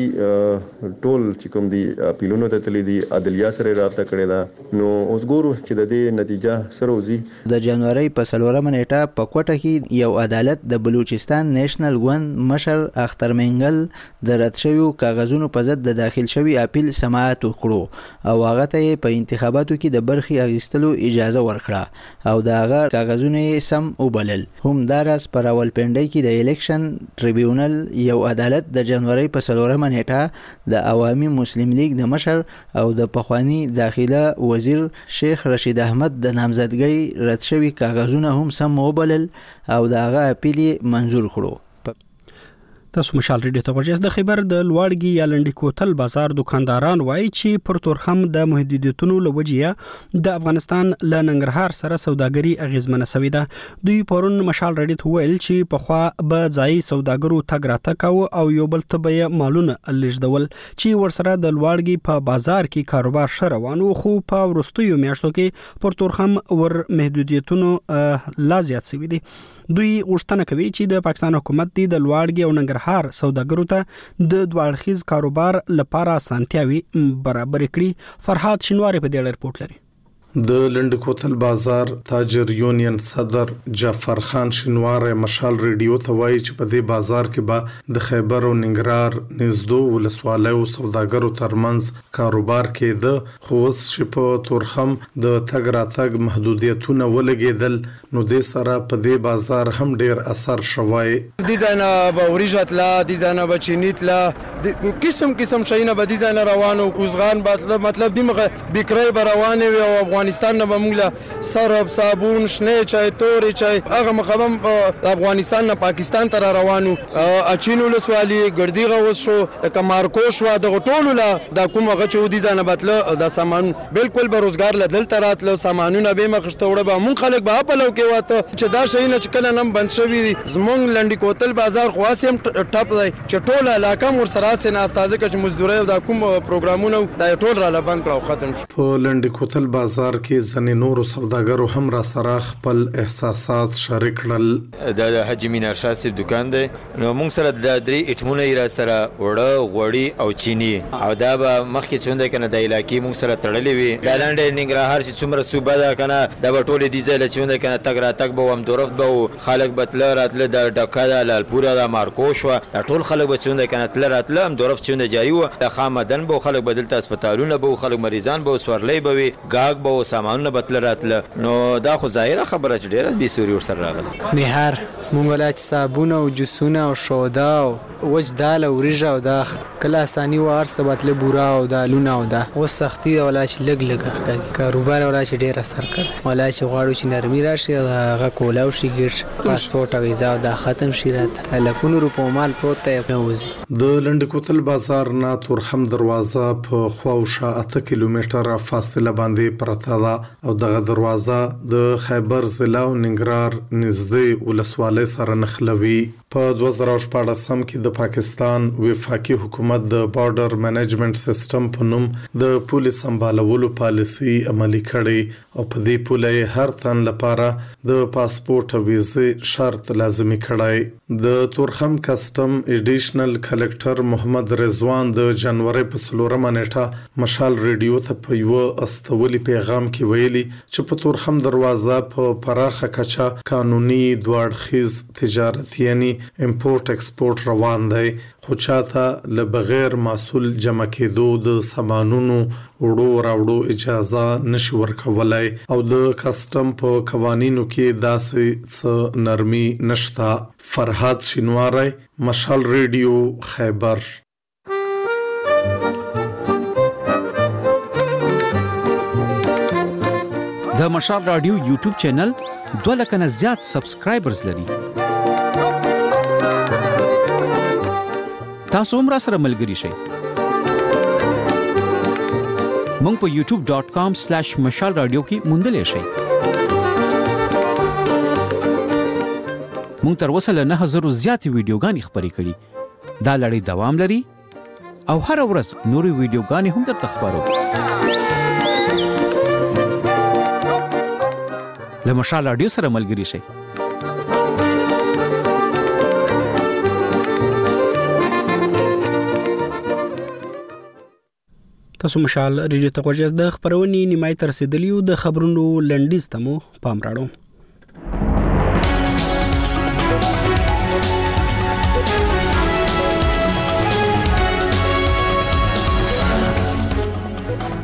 ټول چې کوم دی اپیلونو ته تللی دي عدلیه سره رابطه کړې ده نو اوس ګورو چې د دې نتیجه سره وځي. د جنوري په څلورمه نیټه په کوټه کې یو عدالت د بلوچستان نېشنل ګوند مشر اختر منګل د رد شویو کاغذونو په ضد د داخل شوی اپیل سماعت وکړو او هغه ته په انتخاباتو کې د برخې اخیستلو اجازه ورکړه او د هغه کاغذونه سم وبلل. هم داراس پر راولپنډي کې د الیکشن ټریبیونل یو عدالت د جنوري په څلور څلورمه نیټه د عوامي مسلم لیگ د مشر او د پخوانی داخله وزیر شیخ رشید احمد د نامزدګۍ رد شوي کاغذونه هم سم وبلل او د هغه اپیل منظور کړو. تاسو مشال ریډیو ته ورجاست. د خیبر د لوړګي یا لنډي کوتل بازار دکانداران وایي چې پر تورخم د محدودیتونو لوجې د افغانستان له ننګرهار سره سوداګري اغیزمنه شوې ده. دوی پرون مشال ریډیو ته ویل چې په خوا به ځای سوداګرو تګ راتګ کاوه او یو بل ته به مالونه لیږدول چې ورسره د لوړګي په بازار کې کاروبار ښه روان و، خو په وروستیو میاشتو کې پر تورخم ور محدودیتونو لا زیات شوي دي. دوی غوښتنه کوي چې د پاکستان حکومت د لوړګي او ننګرهار هر سوداګرو ته د دوالخیز کاروبار لپاره سانتیاوي برابر کړي. فرحات شینواری په دې رپورت لري. د لنډ کوتل بازار تاجر یونین صدر جعفر خان شینوار مشال ریډیو ته وایي چې په دې بازار کې به د خیبر او ننګرهار نږدې ولسوالیو سوداګرو ترمنځ کاروبار کېده، خو اوس چې په تورخم د تګ راتګ محدودیتونه ولګېدل نو د سره په دې بازار هم ډیر اثر شوی. دې ځاینا به وریجت لا دې ځاینا به چینیت لا قسم قسم شینه به دې ځاینا روانو کوزغان مطلب مطلب دې بکرای به روانه وي او افغانستان نه بموله سرب صابون شنه چای توري چای هغه مخبم افغانستان نه پاکستان ته روانو اچینو لسوالی ګردیغه وس شو کمارکوش وا د ټولو لا د کومه غچو دي ځنه بتله د سامان بالکل به روزګار لدل تراتله سامانونه به مخشته وړه به مون خلک به په لو کې واته چې دا شي نه چکل نم بند شوی زمونږ لنډي کوتل بازار خواسم ټپ دی چې ټول علاقه مور سره سن استازه کچ مزدوري او د کوم پروګرامونه د ټول را لبند کړو ختم شو. په لنډي کوتل بازار کې ځنې نورو سوداګرو هم را سره خپل احساسات شریک کړل. د حاجی مینار شاه صاحب دکان دی نو موږ سره د درې اټمونه را سره وړه غوړی او چینی او دا به مخکې څونده کنه د علاقې موږ سره تړلې وي. د لاندې ننګرهار چې څومره صوبه ده کنه دا به ټول دي ځله چونده کنه تګ را تګ به هم درفت به خلک بتل راتله د ډکا د لالپور د مارکوش و دا ټول خلک به چونده کنه تل راتله هم درفت چونده جاری و د خامدن به خلک بدلته هسپتالونه به خلک مریضان به سورلې به وي گاګ به سامانونه بتل راتله نو دا خو ظاهره خبره چې ډیره به سوري ور سره راغله. نهار مونږ ولا چې صابونه او جوسونه او شودا او وجدال او ریجا او دا کله اساني وار سبتله بورا او دا لونه او دا او سختي ولا چې لګ لګ کوي کاروبار ولا چې ډیر اثر کوي ولا چې غواړو چې نرمي راشي هغه کولاو شي ګټ پاسپورت او ویزا دا ختم شي راته لکونو روپو مال پروت ته نوځي. د لنډ کوتل بازار نه تورخم دروازه په خواوشا اته کیلومتره فاصله باندې پرته ده او دغه دروازه د خیبر ضلع او ننګرهار نږدې ولسوالۍ سره نښلوي. په دوه زره شپاړسم کې د پاکستان وفاقي حکومت د بارډر منیجمنت سیستم په نوم د پولیس سمبالولو پالیسي عملي کړي او په دې پوله هر تن لپاره د پاسپورت او ویزې شرط لازمي کړای. د تورخم کسٹم ایډیشنل کلکټر محمد رضوان د جنوري په څلورمه نیټه مشال ریډیو ته په یو استولي پیغام کې ویلي چې په تورخم دروازه په پراخه کچه قانوني دوړخیز تجارت یعنی امپورت ایکسپورت روان دی، خو چاته له بغیر محصول جمع کېدو د سامانونو وړو راوړو اجازه نشي ورکولای او د کسٹم په قوانینو کې داسې څه نرمي نشته. فرحات شینواری مشال ریډیو خیبر. د مشال رادیو یوټیوب چینل دوه لک نه زیات سبسکرایبرز لري. تاسو هم را سره ملګري شئ. مونږ په یوټیوب ډاٹ کام سلیش مشال رادیو کې موندلای شئ. مونږ تر اوسه له نه هزار زیاتې ویډیوګانې خپرې کړي. دا لړۍ دوام لري او هر ورځ نورې ویډیوګانې هم درته خپرو. له مشال رادیو سره ملګري شئ. تاسو مشال ریډیو ته غوږی د خبرونې نیمای تر رسیدلیو د خبرونو لنډیز تمو پام راړو.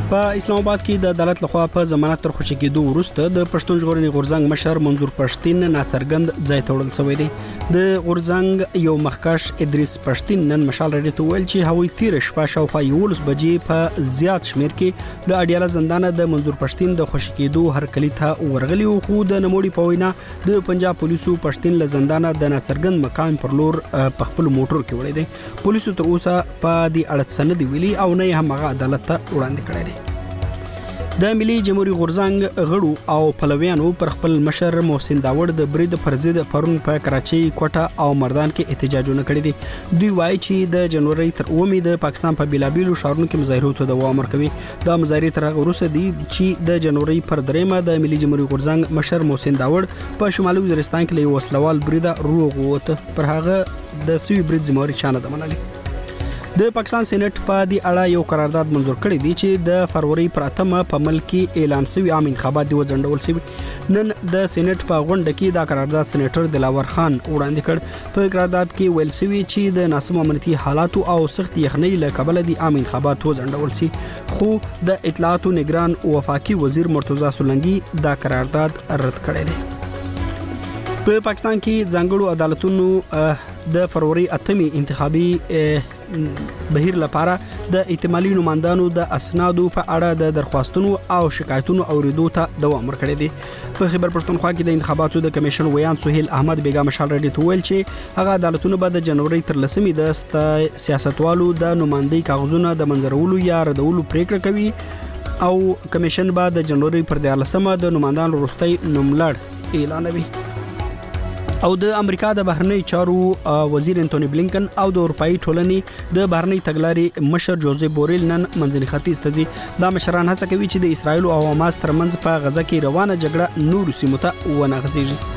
په اسلام آباد کې د عدالت لخوا په ضمانت تر خوشي کېدو وروسته د پښتون ژغورنې غورځنګ مشر منظور پښتين ناڅرګند ځای ته وړل شوی دی. د غورځنګ یو مخکش ادریس پښتين نن مشال رادیو ته ویل چې هغوی تیر شپه شاوخوا یولس بجې په زیات شمیر کې له اډیاله زندان د منظور پښتين د خوشي کېدو هرکلی ته ورغلی او خو د نموړي په وینا د پنجاب پولیسو پښتين له زندان د ناڅرګند مقام پر لور په خپل موټر کې وړي دي. پولیسو تر اوسه په دې اړه څه نه دی ویلي او نه هم هغه عدالت ته وړاندې کړی دی. د ملي جمهوریت غورځنګ غړو او پلویانو پر خپل مشر محسن داوړ د برید پر ضد پرون په کراچۍ، کوټه او مردان کې احتجاجونه کړي دي. دوی وایي چې د جنوري تر اومې د پاکستان په بیلابیلو ښارونو کې مظاهرو ته دوام ورکوي. دا مظاهرې تر هغه وروسته دي چې د جنوري پر دریمه د ملي جمهوریت غورځنګ مشر محسن داوړ په شمالي وزیرستان کې له وسلوال برید روغ ووته. پر هغه د سوي برید ذمہواري چانه ده منلې. د پاکستان سېنات په دې اړه یو قرارداد منزور کړی دی چې د فروری پر اتمه په ملک کې اعلان شوی عام انتخابات دی وځنډول شوی. نن د سېنات په غونډه کې دا قرارداد سېنیټر دلاور خان وړاندې کړ. په قرارداد کې ویل شوی چې د ناسم امنیتي حالاتو او سخت یخنۍ له کبله د عام انتخابات وځنډول شي. خو د اطلاعاتو نگران وفاقي وزیر مرتضی سولنګي دا قرارداد رد کړی دی. په پاکستان کې ځانګړو عدالتونو د فروری اتمې انتخابي بهیر لپاره د احتمالي نمائندانو د اسنادو په اړه د درخواستونو او شکایتونو اوریدو ته دوام ورکړی دی. په خیبر پښتونخوا کې د انتخاباتو د کمیشن ویان سهیل احمد بیگا مشال رډي ته ویل چې هغه عدالتونو به د جنوري تر لسمې د سیاستوالو د نمائندګۍ کاغذونه د منځرولو یا ردولو پریکړه کوي او کمیشن به د جنوري پر دیارلسمه د نمائندانو وروستي نوملړ اعلانوي. او د امریکا د بهرنی چارو وزیر انټونی بلینکن او د اروپאי ټولنې د بهرنی تګلارې مشر جوزف بوریل نن منځني ختیځ ته ځي. دا مشران هڅه کوي چې د اسرایل او حماس ترمنځ په غزه کې روانه جګړه نور سیمو ته ونه غځيږي.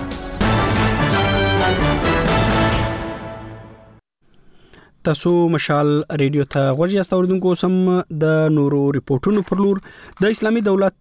تاسو مشال ریډیو ته غوږی یاست اوریدونکو. سم د نورو ریپورتونو پر لور د اسلامي دولت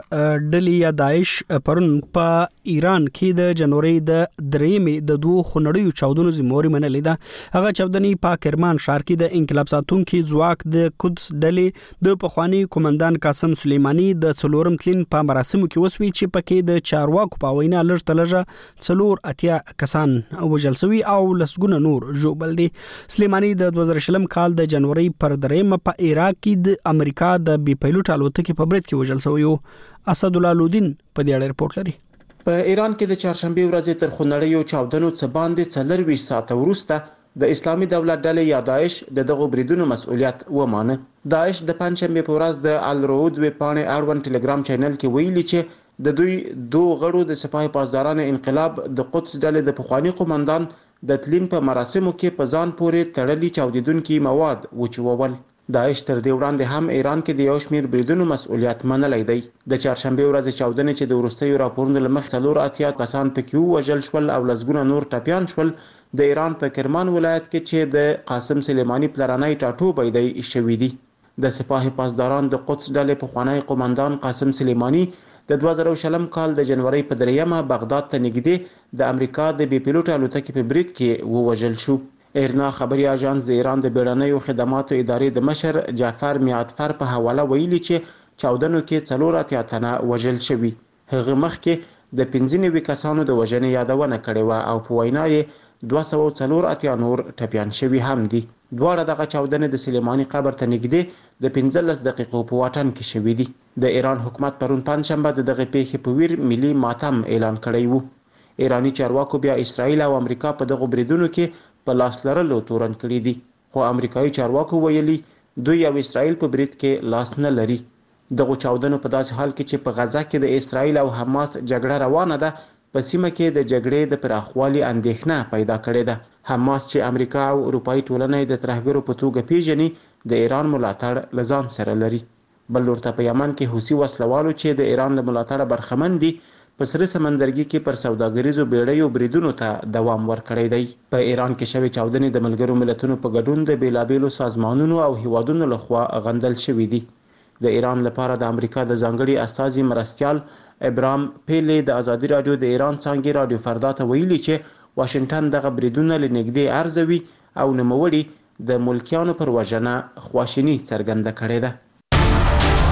ډلې یا داعش پرون په ایران کې د جنوري د درېمې د دوه خنړیو چاودنو ذمہواري منلې ده. هغه چاودنې په کرمان ښار کې د انقلاب ساتونکو ځواک د قدس ډلې د پخوانی قومندان قاسم سلیمانی د څلورم تلین په مراسمو کې وسوي چې پکې د چارواکو په وینا لږ تلجه څلور اتیا کسان وژل شوي او لسګونه نور ژوبل دي. سلیمانی د دوه زره شلم کال د جنوري پر دریمه په عراق کې د امریکا د بي پایلوټ الوتکې په برید کې وژل شوی و. اسد الله لودین په دې اړه رپورټ لري. په ایران کې د چهارشنبه ورځې تر خونړیو چاودنو څخه باندې څلرویشت ساعته وروسته د اسلامي دولت ډلې یا داعش د دغه بریدونو مسؤلیت ومانه. داعش د پنځشنبه په ورځ د الرود ویبپاڼې اړوند ټلګرام چینل کې ویلي چې د دوی دوه غړو د سپاه پاسداران انقلاب د قدس ډلې د پخوانی قومندان د تلین په مراسمو کې په ځان پورې تړلي چاودیدونکي مواد وچوول. داعش تر دې وړاندې هم ایران کې د یو شمېر بریدونو مسؤلیت منلی دی. د چهارشنبه ورځې چاودنې چې د وروستیو راپورونو له مخې څلور اتیا کسان پکې ووژل شول او لسګونه نور ټپیان شول د ایران په کرمان ولایت کې چې د قاسم سلیمانی پلرنی ټاټوبی دی شوي دي. د سپاه پاسداران د قدس ډلې پخوانی قومندان قاسم سلیمانی د دوه زره شلم کال د جنوري په دریمه بغداد ته نږدې د امریکا د بي پایلوټ الوتکې په برید کې ووژل شو. ایرنا خبري اژانس د ایران د بیړنیو خدماتو ادارې د مشر جعفر میعتفر په حواله ویلي چې چاودنو کې څلور اتیا تنه وژل شوي. هغه مخکې د پنځه نوي کسانو د وژنې یادونه کړې وه او په وینا یې دوه سوه څلور اتیا نور ټپیان شوي هم دي. دواړه دغه چاودنې د سلیمانی قبر ته نږدې د پنځلس دقیقو په واټن کې شوي دي. د ایران حکومت پرون پنځشنبه د دغه پیښې په ویر ملي ماتم اعلان کړی وو. ایرانی چارواکو بیا اسرائیل او امریکا په دغه بریدونو کې په لاس لرلو تورن کړي دي، خو امریکایي چارواکو ویلي دوی او اسرائیل په برید کې لاس نه لري. دغه چاودنو په داسې حال کې چې په غزه کې د اسرائیل او حماس جګړه روانه ده په سیمه کې د جګړې د پراخوالي اندېښنه پیدا کړې ده. حماس چې امریکا او اروپאי ټولنه د ترهګرو په توګه پیژني د ایران ملاتړ لزان سره لري. بل ورته په یمن کې حوثي وسلوالو چې د ایران له ملاتړه برخمن دي په سره سمندرګي کې پر سوداګریزو بیړیو بریدونو ته دوام ورکړی دی. په ایران کې شوی چاودنې د ملګرو ملتونو په ګډون د بیلابیلو سازمانونو او هیوادونو لخوا غندل شوي دي. د ایران لپاره د امریکا د ځانګړي استازي مرستیال ابراهام پیلی د ازادي رادیو د ایران څانګې رادیو فردا ته ویلي چې واشنگټن دغه بریدونه له نږدې ارزوي او نوموړي د ملکیانو پر وژنه خواشیني څرګنده کړې ده.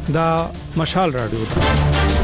دا مشال رادیو.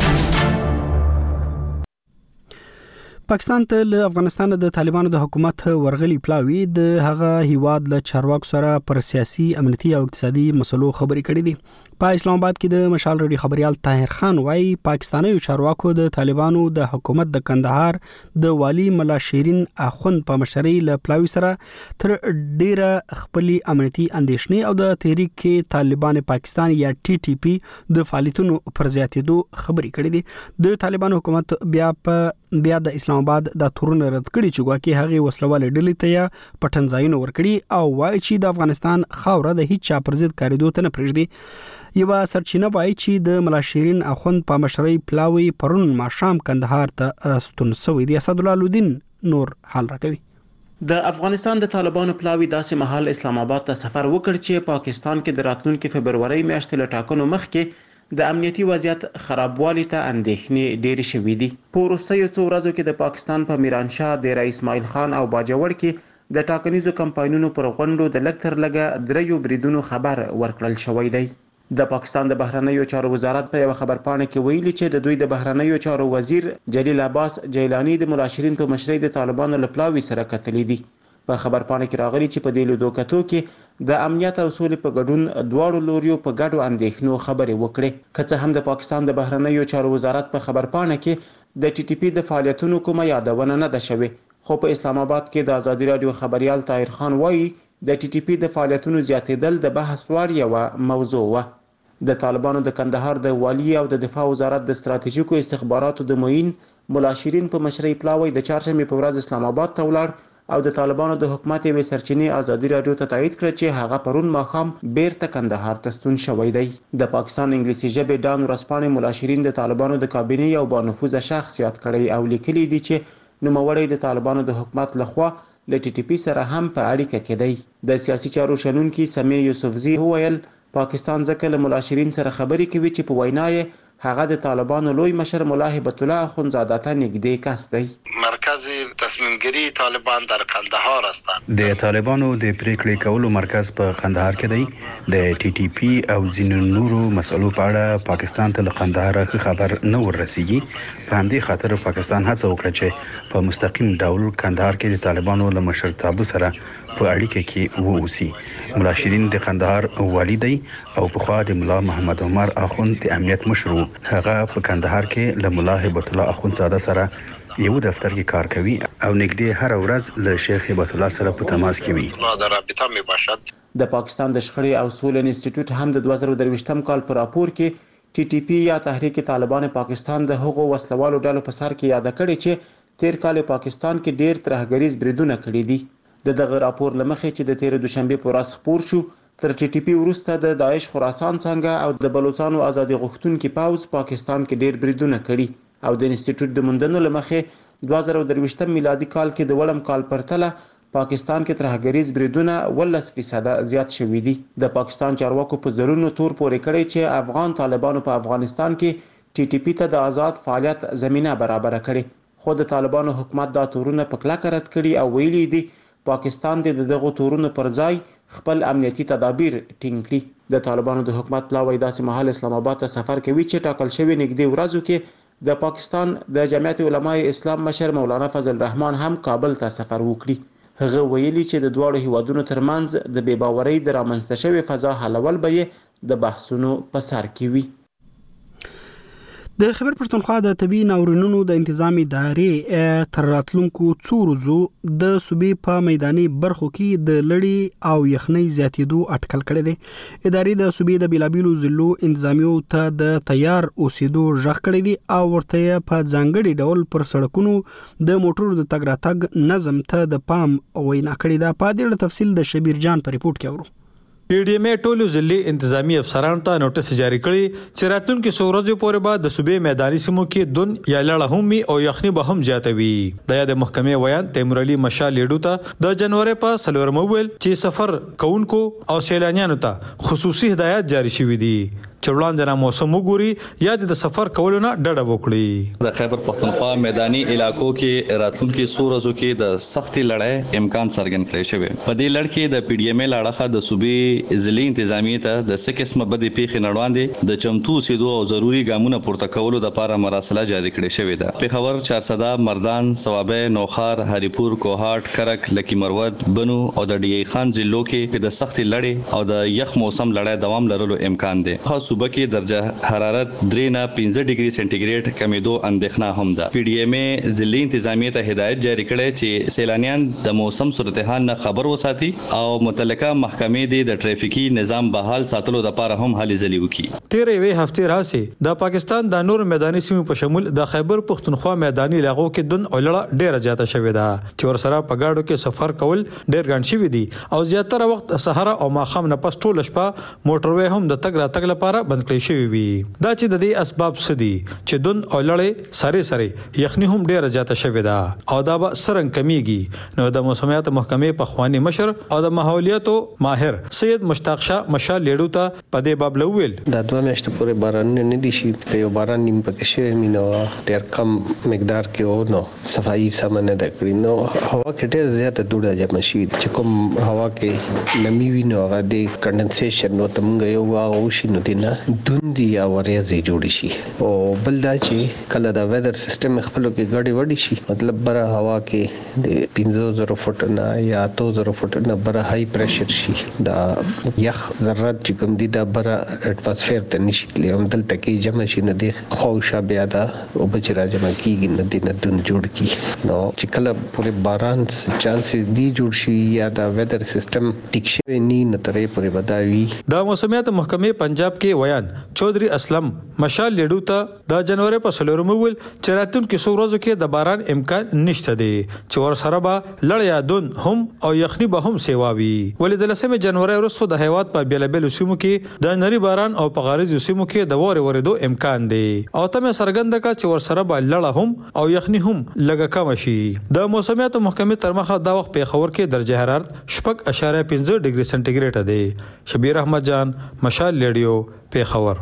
پاکستان ته له افغانستان د طالبانو د حکومت ورغلي پلاوی د هغه هیواد له چارواکو سره پر سیاسي امنیتي او اقتصادي مسلو خبرې کړې دي. په اسلام آباد کې د مشال رډي خبريال طاهر خان وايي پاکستاني چارواکو د طالبانو د حکومت د کندهار د والی ملا شیرین اخوند په مشرۍ له پلاوی سره تر ډیره خپلي امنیتي اندیشنې او د تحریک طالبان پاکستان یا ټي ټي پی د فعالیتونو پر زیاتېدو خبرې کړې دي. د طالبان حکومت بیا په بیا د اسلام آباد د تورن رد کړي چې ګواکې هغه وسلواله ډلې ته یا پټنځایونه ورکړي او وایي چې د افغانستان خاوره د هیڅ چا پر ضد کاریدو ته نه پرېږدي. یو سرچینه وایي چې د ملا شیرین اخوند په مشرۍ پلاوی پرون ماښام کندهار ته ستون شوی دی. اسد الله الدین نور حال راکوي. د افغانستان د طالبانو پلاوی داسې مهال اسلام آباد ته سفر وکړ چې پاکستان کې د راتلونکي فبرवरी میاشتې له ټاکنو مخکې د امنیتي وضعیت خرابوالي ته اندېښنې ډېرې شوې دي. په وروستیو څو ورځو کې د پاکستان په میرانشاه، دیره اسماعیل خان او باجوړ کې د ټاکنیزو کمپاینونو پر غونډو د لږ تر لږه دریو بریدونو خبر ورکړل شوی دی. د پاکستان د بهرنیو چارو وزارت په یو خبرپاڼه کې ویلي چې د دوی د بهرنیو چارو وزیر جلیل عباس جیلانی د ملا شیرین په مشرۍ د طالبانو له پلاوي سره کتلې دي. په خبرپاڼه کې راغلي چې په دې لیدو کتو کې د امنیت او سولې په ګډون دواړو لوریو په ګډو اندېښنو خبرې وکړې. که څه هم د پاکستان د بهرنیو چارو وزارت په خبرپاڼه کې د ټي ټي پی د فعالیتونو کومه یادونه نه ده شوې، خو په اسلام آباد کې د ازادي رادیو خبريال طاهر خان وایي د ټي ټي پی د فعالیتونو زیاتېدل د بحث وړ یوه موضوع وه. د طالبانو د کندهار د والی او د دفاع وزارت د ستراتیژیکو استخباراتو د معین ملا شیرین په مشرۍ پلاوی د چهارشنبې په ورځ اسلام آباد ته ولاړ او د طالبانو د حکومت یوې سرچینې ازادي رادیو ته تایید کړ چې هغه پرون ماښام بیرته کندهار ته ستون شوی دی. د پاکستان انګلیسي ژبې ډان ورځپاڼې ملا شیرین د طالبانو د کابینې یو بانفوذه شخص یاد کړی او لیکلي دي چې نوموړی د طالبانو د حکومت لخوا له ټي ټي پی سره هم په اړیکه کې دی. د سیاسي چارو شنونکي سمیع یوسفزي وویل پاکستان ځکه له ملا شیرین سره خبرې کوي چې په وینا یې هغه د طالبانو لوی مشر ملا هیبت الله اخوندزاده ته نږدې کس دی. مرکز تصمیمگیری طالبان در قندهار هستند. د طالبانو د پریکړې کولو مرکز په قندهار کې دی. د ټي ټي پی او ځینو نورو مسلو په اړه پاکستان ته له قندهار خبر نه ورسیږي. په همدې خاطر پاکستان هڅه وکړه چې په مستقیم ډول قندهار کې د طالبانو له مشرتابه سره په اړیکه کې ووسی. ملا شیرین د قندهار والی دی او په خوا د ملا محمد عمر اخوند د امنیت مشر هغه په کندهار کې له ملا هیبت الله اخوندزاده سره یو دفتر کې کار کوي او نږدې هر ورځ له شیخ هیبت الله سره په تماس کې وي. در رابطه می باشد. د پاکستان د شخړې او سولې انسټیټیوټ هم د دوه زره درویشتم کال په راپور کې ټي ټي پی یا تحریک طالبان پاکستان د هغو وسلوالو ډلو په سر کې یاد کړي چې تیر کال پاکستان کې ډیر ترهګریز بریدونه کړي دي. د دغه راپور لمخې چې د تیر دوشنبه په ورځ خبر شو تر ټي ټي پی وروسته د داعش خراسان څنګه او د بلوچستان ازادي غوښتونکو پاوز پاکستان کې ډیر بریدونه کړي او د انسټیټیوټ د موندنو لمخې دوه زره درویشتم میلادي کال کې د وړم کال پرتله پاکستان کې ترهګریز بریدونه ولس فیصد زیات شوي دي. د پاکستان چارواکو په زرونو تور پورې کړی چې افغان طالبانو په افغانستان کې ټي ټي پی ته د آزاد فعالیت زمينه برابر کړي، خو د طالبانو حکومت دا تورونه په کلکه رد کړي او ویلي دي پاکستان د دغه تورونو پر ځای خپل امنیتي تدابیر ټینګ کړي. د طالبانو د حکومت پلاوی داسې مهال اسلام آباد ته سفر کوي چې ټاکل شوی نږدې ورځو کې د پاکستان د جمعیت علماء اسلام مشر مولانا فضل الرحمن هم کابل ته سفر وکړي. هغه ویلي چې د دواړو هیوادونو ترمنځ د بې باورۍ د رامنځته شوې فضا حلول به د بحثونو په سر کې وي. د خبر پښتونخوا د طبي ناورینونو د انتظامی ادارې تر راتلونکو څو ورځو د صوبې په میداني برخو کې د لړۍ او یخنۍ زیاتېدو اټکل کړی دی. ادارې د صوبې د بیلابیلو ضلعو انتظامیو ته د تیار اوسېدو غږ کړی دی او ورته په ځانګړي ډول پر سړکونو د موټرو د تګ راتګ نظم ته د پام وینا کړې ده. په دې اړه تفصیل د شبیر جان په ریپورت کې اورو. پی ډی ایم ټولو ضلعي انتظامی افسرانو ته نوټس جاری کړی چې راتلونکي څو ورځې پورې به د صوبې میداني سیمو کې دون یا لړه هم او یخني به هم زیاتوي. د محکمې ویان تیمور علي مشال لیډو ته د جنوري په څلورم ویل چې سفر کوونکو او سیلانیانو ته خصوصي هدایت جاری شوې دي چې وړاندې نه موسم وګوري یا د سفر کولو نه ډډه وکړي. د خیبر پختونخوا میداني علاقو کې راتلونکي څو ورځو کې د سختي لړۍ امکان څرګند کړی شوی. په دې لړ کې د پی ډی ایم ال اړخه د صوبې ضلعي انتظامیې ته د څه قسمه بدې پیښې نه وړاندې د چمتو اوسېدو او ضروري ګامونه پورته کولو لپاره مراسله جاری کړې شوې ده. پېښور، چارسده، مردان، صوابۍ، نوخار، هریپور، کوهاټ، کرک، لکی مروت، بنو او د ډی ای خان ضلعو کې د سختي لړۍ او د یخ موسم لړۍ دوام لرلو امکان دی. په صوبه کې درجه حرارت درې نه پنځه ډیګري سنټیګریډ کمیدو اندېښنه هم ده. پی ډی ایم ای ضلعي انتظامیې ته هدایت جاری کړی چې سیلانیان د موسم صورتحال نه خبر وساتي او متعلقه محکمې د ټریفیکي نظام بحال ساتلو لپاره هم هلې ځلې وکړي. تیرې یوې هفتې راځي د پاکستان د نور میداني سیمو په شمول د خیبر پختونخوا میداني علاقو کې دن او لړه ډیره زیاته شوې ده چې ورسره په گاډو کې سفر کول ډیر ګڼ شوی دي او زیاتره وخت سحر او ماخام نه پس ټول شپه موټروي هم د تګ راتګ لپاره بند کړی شوی وي. دا چې د دې اسباب سدي چې دن او لړې سره سره یخني هم ډیره زیاته شوې ده او دا به سرنګ کمیږي. نو د موسمیات محکمې په خواني مشر او د ماحولیاتو ماهر سید مشتاق شاه مشال لیډو ته په دې باب لویل دا دوه میاشتې پورې باران نه دي شي په یو باران نیم پکې شوی مینو ډیر کم مقدار کې او نو صفایي سامان نه کړی نو هوا کې ډیر زیاته دوړه جمع شي چې کوم هوا کې نمی وي نو هغه د کنډنسیشن نو تمغه یو واغ وشي نو دینه دوندي یا ورېزي جوړ شي او بل دا چې کله دا ویدر سیستم خپل کې ګډي وډي شي مطلب بره هوا کې د پنځه زره فوټ نه یا اته زره فوټ نه بره هاي پریشر شي دا یخ ذرات چې کوم دي دا بره اټماسفیر ته نشي تللی هم دلته کې جمع شي نه دی خوشا بیا دا او بچ را جمع کیږي نه دی نه دن جوړ کی نو چې کله پورې باران چانس دی جوړ شي یا دا ویدر سیستم ټیک شوی نه نه ترې پورې بداوي. د موسمیات محکمې پنجاب کې ویان چودري اسلم مشال لیډو ته د جنوري په سلورم ویل چې راتلونکي څو ورځو کې د باران امکان نشته دی چې ور سره به لړ یا دون هم او یخني به هم سیواوي. ولې د لسمه جنوري وروسته د هیواد په بیلابل سیمو کې د نری باران او په غاړې سیمو کې د وره ورېدو امکان دی او تمه سرګند کړه چې ور سره به لړ هم او یخني هم لګه کم شي. د موسمیات محکمې تر مخه دا وخت په خبر کې درجه حرارت شپږ اشاریه پنځه ډیګري سنټیګریډ دی. شبیر احمد جان مشال لیډیو په خبر.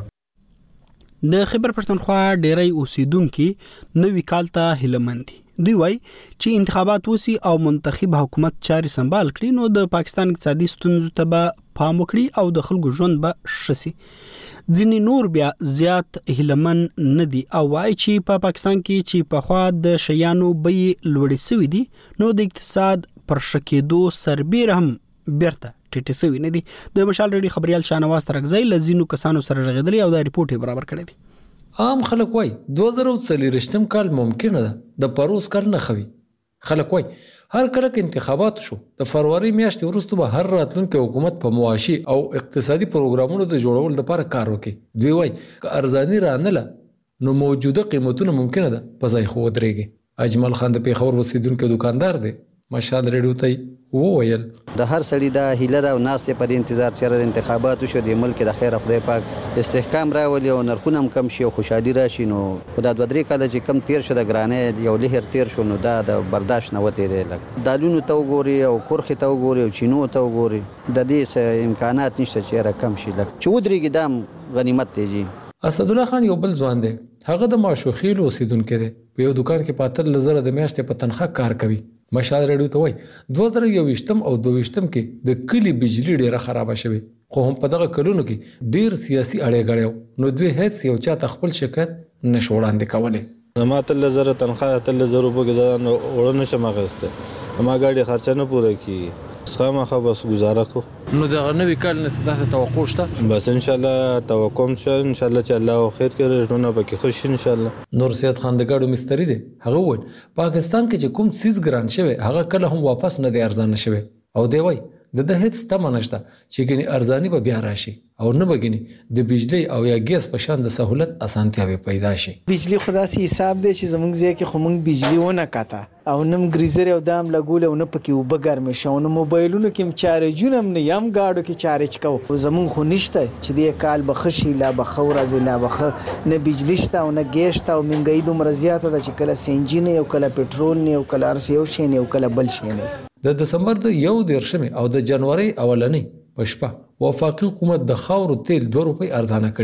د خیبر پښتونخوا ډیری اوسیدونکو نوې کال ته هیلمند دي. دوی وایي چې انتخابات وسی او منتخب حکومت چاري سمبال کړي نو د پاکستان اقتصادي ستونزو ته به پام وکړي او د خلکو ژوند به شسي. ځینې نور بیا زیات هیلمن نه دي او وایي چې په پاکستان کې چې په خوا د شیانو بیې لوړې سوي دي نو د اقتصاد پر شکېدو سربېره هم بیرته ټیټه سوي نه دي. د مشال ریډي خبريال شانواز ترغزی لزینو کسانو سره رغیدلی او دا ریپورت برابر کړی دی. عام خلک وای دوه زره څلورم کال ممکنه ده د پروس کار نه خوي. خلک وای هر کله کې انتخابات شو د فروری میاشتې وروسته به هر راتلونکي حکومت په معاشي او اقتصادي پروګرامونو د جوړول لپاره کار وکړي. دوی وای ک ارزانی رانله نو موجوده قیمتونه ممکنه ده په ځای خو درېږي. اجمل خان د پیښور اوسیدونکو دکاندار دی مشال ریډیو ته وویل د هر سړي د هیله را او ناس په انتظار چې د انتخاباتو شو د ملک د خیر خدای پاک استحکام راولي او نرخونه هم کم شي او خوشحالي راشي نو خدای د درې کال چې کم تیر شو د ګرانه یو لهر تیر شو نو دا د برداشت نه وته دی لګ دالونو ته وګوري او کورخه ته وګوري او چینو ته وګوري د دې امکانات نشته چې را کم شي لګ چې ودرېږي دام غنیمت دی. اسد الله خان یو بل ځوان دی هغه د ماشوخیل اوسیدونکو دی په یو دکان کې پاتل لزر د میاشتې په تنخواه کار کوي. مشال ریډیو ته وای دوه زره یوویشتم او دوه کې د کلی بجلی ډیره خراب شوه خو هم په دغه کلونو کې ډیر سیاسي اړې غړیو نو دوی هیڅ یو چا خپل شکایت نشو وړاندې کوله. ما تل زره تنخواه تل زره په ځان وړنه شمه غسته ما ګاډي خرچه نه پوره کی سخه خو بس گزاره کو نو دغه نوې کال نه ستاسو توقع شته بس ان شاء الله توقع شته ان شاء الله چې الله خیر کړي ژوند به کې خوش ان شاء الله. نور سید خان د ګاډو مستری دی هغه وویل پاکستان کې چې کوم سیس ګران شوی هغه کله هم واپس نه دی ارزانه شوی او دی وای د د هیڅ تمه نشته چې ګني ارزانی به بیا راشي او نه بګني د بجلی او یا ګیس په شان د سہولت اسانتیاوي پیدا شي. بجلی خدا سي حساب دی چې زمونږ ځای کې خو مونږ بجلی ونه کاته او نم ګریزر او دام لګول او نه پکې وبګر مې شو نو موبایلونو کې چارجونه نه یم گاډو کې چارج کو زمونږ خو نشته چې د کال بخشي لا بخور از لا بخ نه بجلی شته او نه ګیس شته او منګي دومره زیاته ده چې کله سنجین او کله پټرول نه او کله ارس یو شي نه او کله بل شي نه. د دسمبر د یو دیرشمه او د جنوري اولنۍ پښپا وفاقي حکومت د خاور تیل دوه روپۍ ارزانه کړي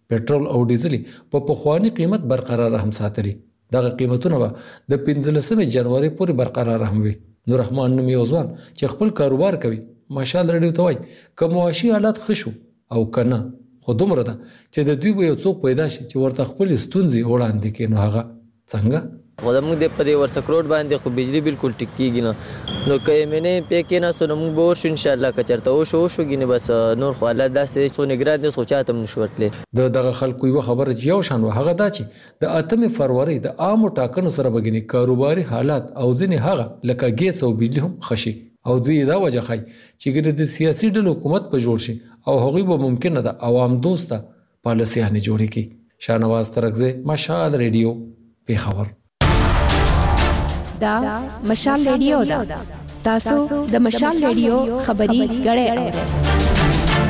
پټرول او ډیزل په پخوانی قیمت برقرار هم ساتلي. دغه قیمتونه به د پنځلسمې جنوري پورې برقرار هم وي. نور رحمان نوم یو ځوان چې خپل کاروبار کوي ماشال رډیو ته وایي که معاشي حالات ښه شو او که نه خو دومره ده چې د دوی به یو څوک پیدا شي چې ورته خپلې ستونزې وړاندې کړي. نو هغه څنګه؟ خو زموږ د په دې ورسکروټ باندې خو بجلی بالکل ټیک کېږي نه. نو که یې مینې پې کېناستو نو موږ به ورشو انشاءالله که چېرته وشو وشو ګینې بس نور خو حالات داسې څو نګران دي خو چا ته هم نشو ورتلی. د دغه خلکو یوه خبره چې یو شان وه هغه دا چې د اتمې فروری د عامو ټاکنو سره به ګینې کاروباري حالات او ځینې هغه لکه ګیس او بجلی هم ښه شي او دوی دا وجه ښایي چې ګینې د سیاسي ډلو حکومت به جوړ شي او هغوی به ممکنه ده عوام دوسته پالیسیانې جوړې کړي. شاهنواز ترکزی، مشال ریډیو، پېښور. دا مشال ریډیو ده. تاسو د مشال ریډیو خبري غړې اورئ.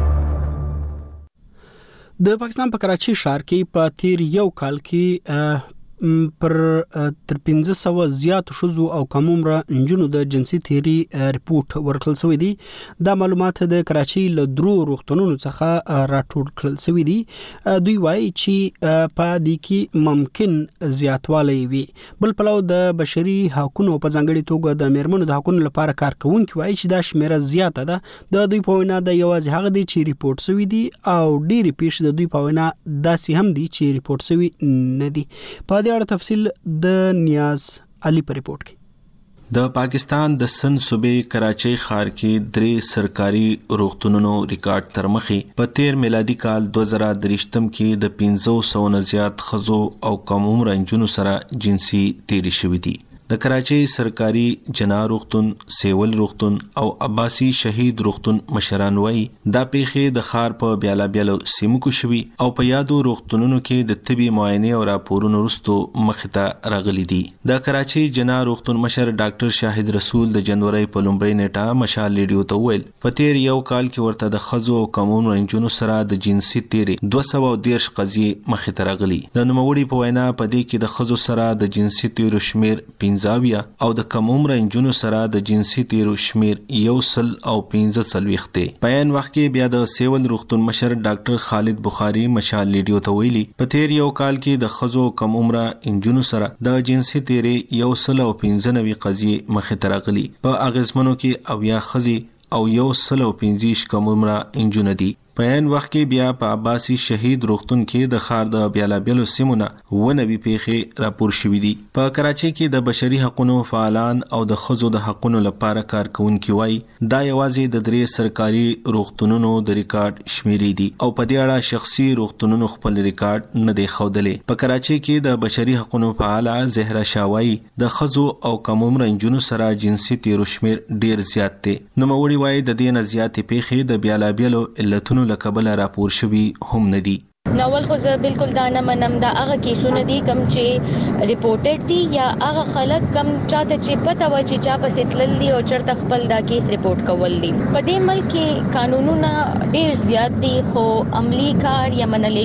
د پاکستان په کراچي ښار کې په تیر یو کال کې پر تر پنځه سوه زیات شوزو او کم عمره انجونو د جنسي تیری ریپورت ورکړل شوی دی. دا معلومات د کراچي له درو روغتونونو څخه راټول کړل شوی دی. دوی وایي چې په دې کې ممکن زیاتوالی وي. بل پلو د بشري حقوقو په ځانګړي توګه د میرمنو د حقوقو لپاره کارکونکي وایي چې دا شمیره زیاته ده. د دوی په وینا د یوازې هغه دی چې ریپورت شوی دی او ډېری پیښې د دوی په وینا داسې هم دي چې ریپورت شوی نه دي. په دې اړه تفصیل د نیاز علي په ریپورت کې. د پاکستان د سند صوبې کراچۍ ښار کې درې سرکاري روغتونونو ریکارډ تر مخې په تیر میلادي کال دوه زره درېشتم کې د پنځه سوه نه زیات ښځو او کم عمره نجونو سره جنسي تیری شوې دي. د کراچۍ سرکاري جنا روغتون، سیول روغتون او عباسي شهید روغتون مشران وایي دا پیښې د ښار په بیالا بیلو سیمو کې شوي او په یادو روغتونونو کې د طبي معاینې او راپورونو وروسته مخې ته راغلي دي. د کراچۍ جنا روغتون مشر ډاکټر شاهد رسول د جنوري په لومړۍ نیټه مشال ریډیو ته وویل په تیر یو کال کې ورته د ښځو او کم عمره نجونو سره د جنسي تیرې دوه سوه دېرش قضیې مخې ته راغلي. د نوموړي په وینا په دې کې د ښځو سره د جنسي تیرو شمیر پنځاویا او د کم عمره نجونو سره د جنسي تیرو شمیر یو سل او پنځه څلوېښت دی. په عین وخت کې بیا د سیول روغتون مشر ډاکټر خالد بخاري مشال ریډیو ته ویلي په تیر یو کال کې د ښځو کم عمره نجونو سره د جنسي تیرې یو سل او پنځه نوي قضیې مخې ته راغلي. په اغیزمنو کې اویا ښځې او یو سل او پنځه کم عمره نجونه دي. په عین وخت کې بیا په عباسي شهید روغتون کې د ښار د بیالا بیلو سیمونه ونوي پیښې راپور شوې دي. په کراچۍ کې د بشري حقوقو فعالان او د ښځو د حقوقو لپاره کارکونکي وایي دا یوازې د درې سرکاري روغتونونو د ریکارډ شمیرې دي او په دې اړه شخصي روغتونونو خپل ریکارډ نه دی ښودلی. په کراچۍ کې د بشري حقوقو فعاله زهرا شاوایی د ښځو او کم عمره نجونو سره جنسي تیرو شمیر ډیر زیات دی. نوموړي وایي د دې نه زیاتې پیښې د بیالا بیلو علتونو لکبله راپور شوي هم نه دي. ناول خو زه بالکل دا نه منم دا هغه کیسونه دي کم چې ریپورټډ دي یا هغه خلک کم چاته چې پته و چې چا پسې تلل دي او چرته خپل دا کیس ریپورټ کول دي. په دې ملک کې قانونونه ډیر زیات دي خو عملی کار یا منل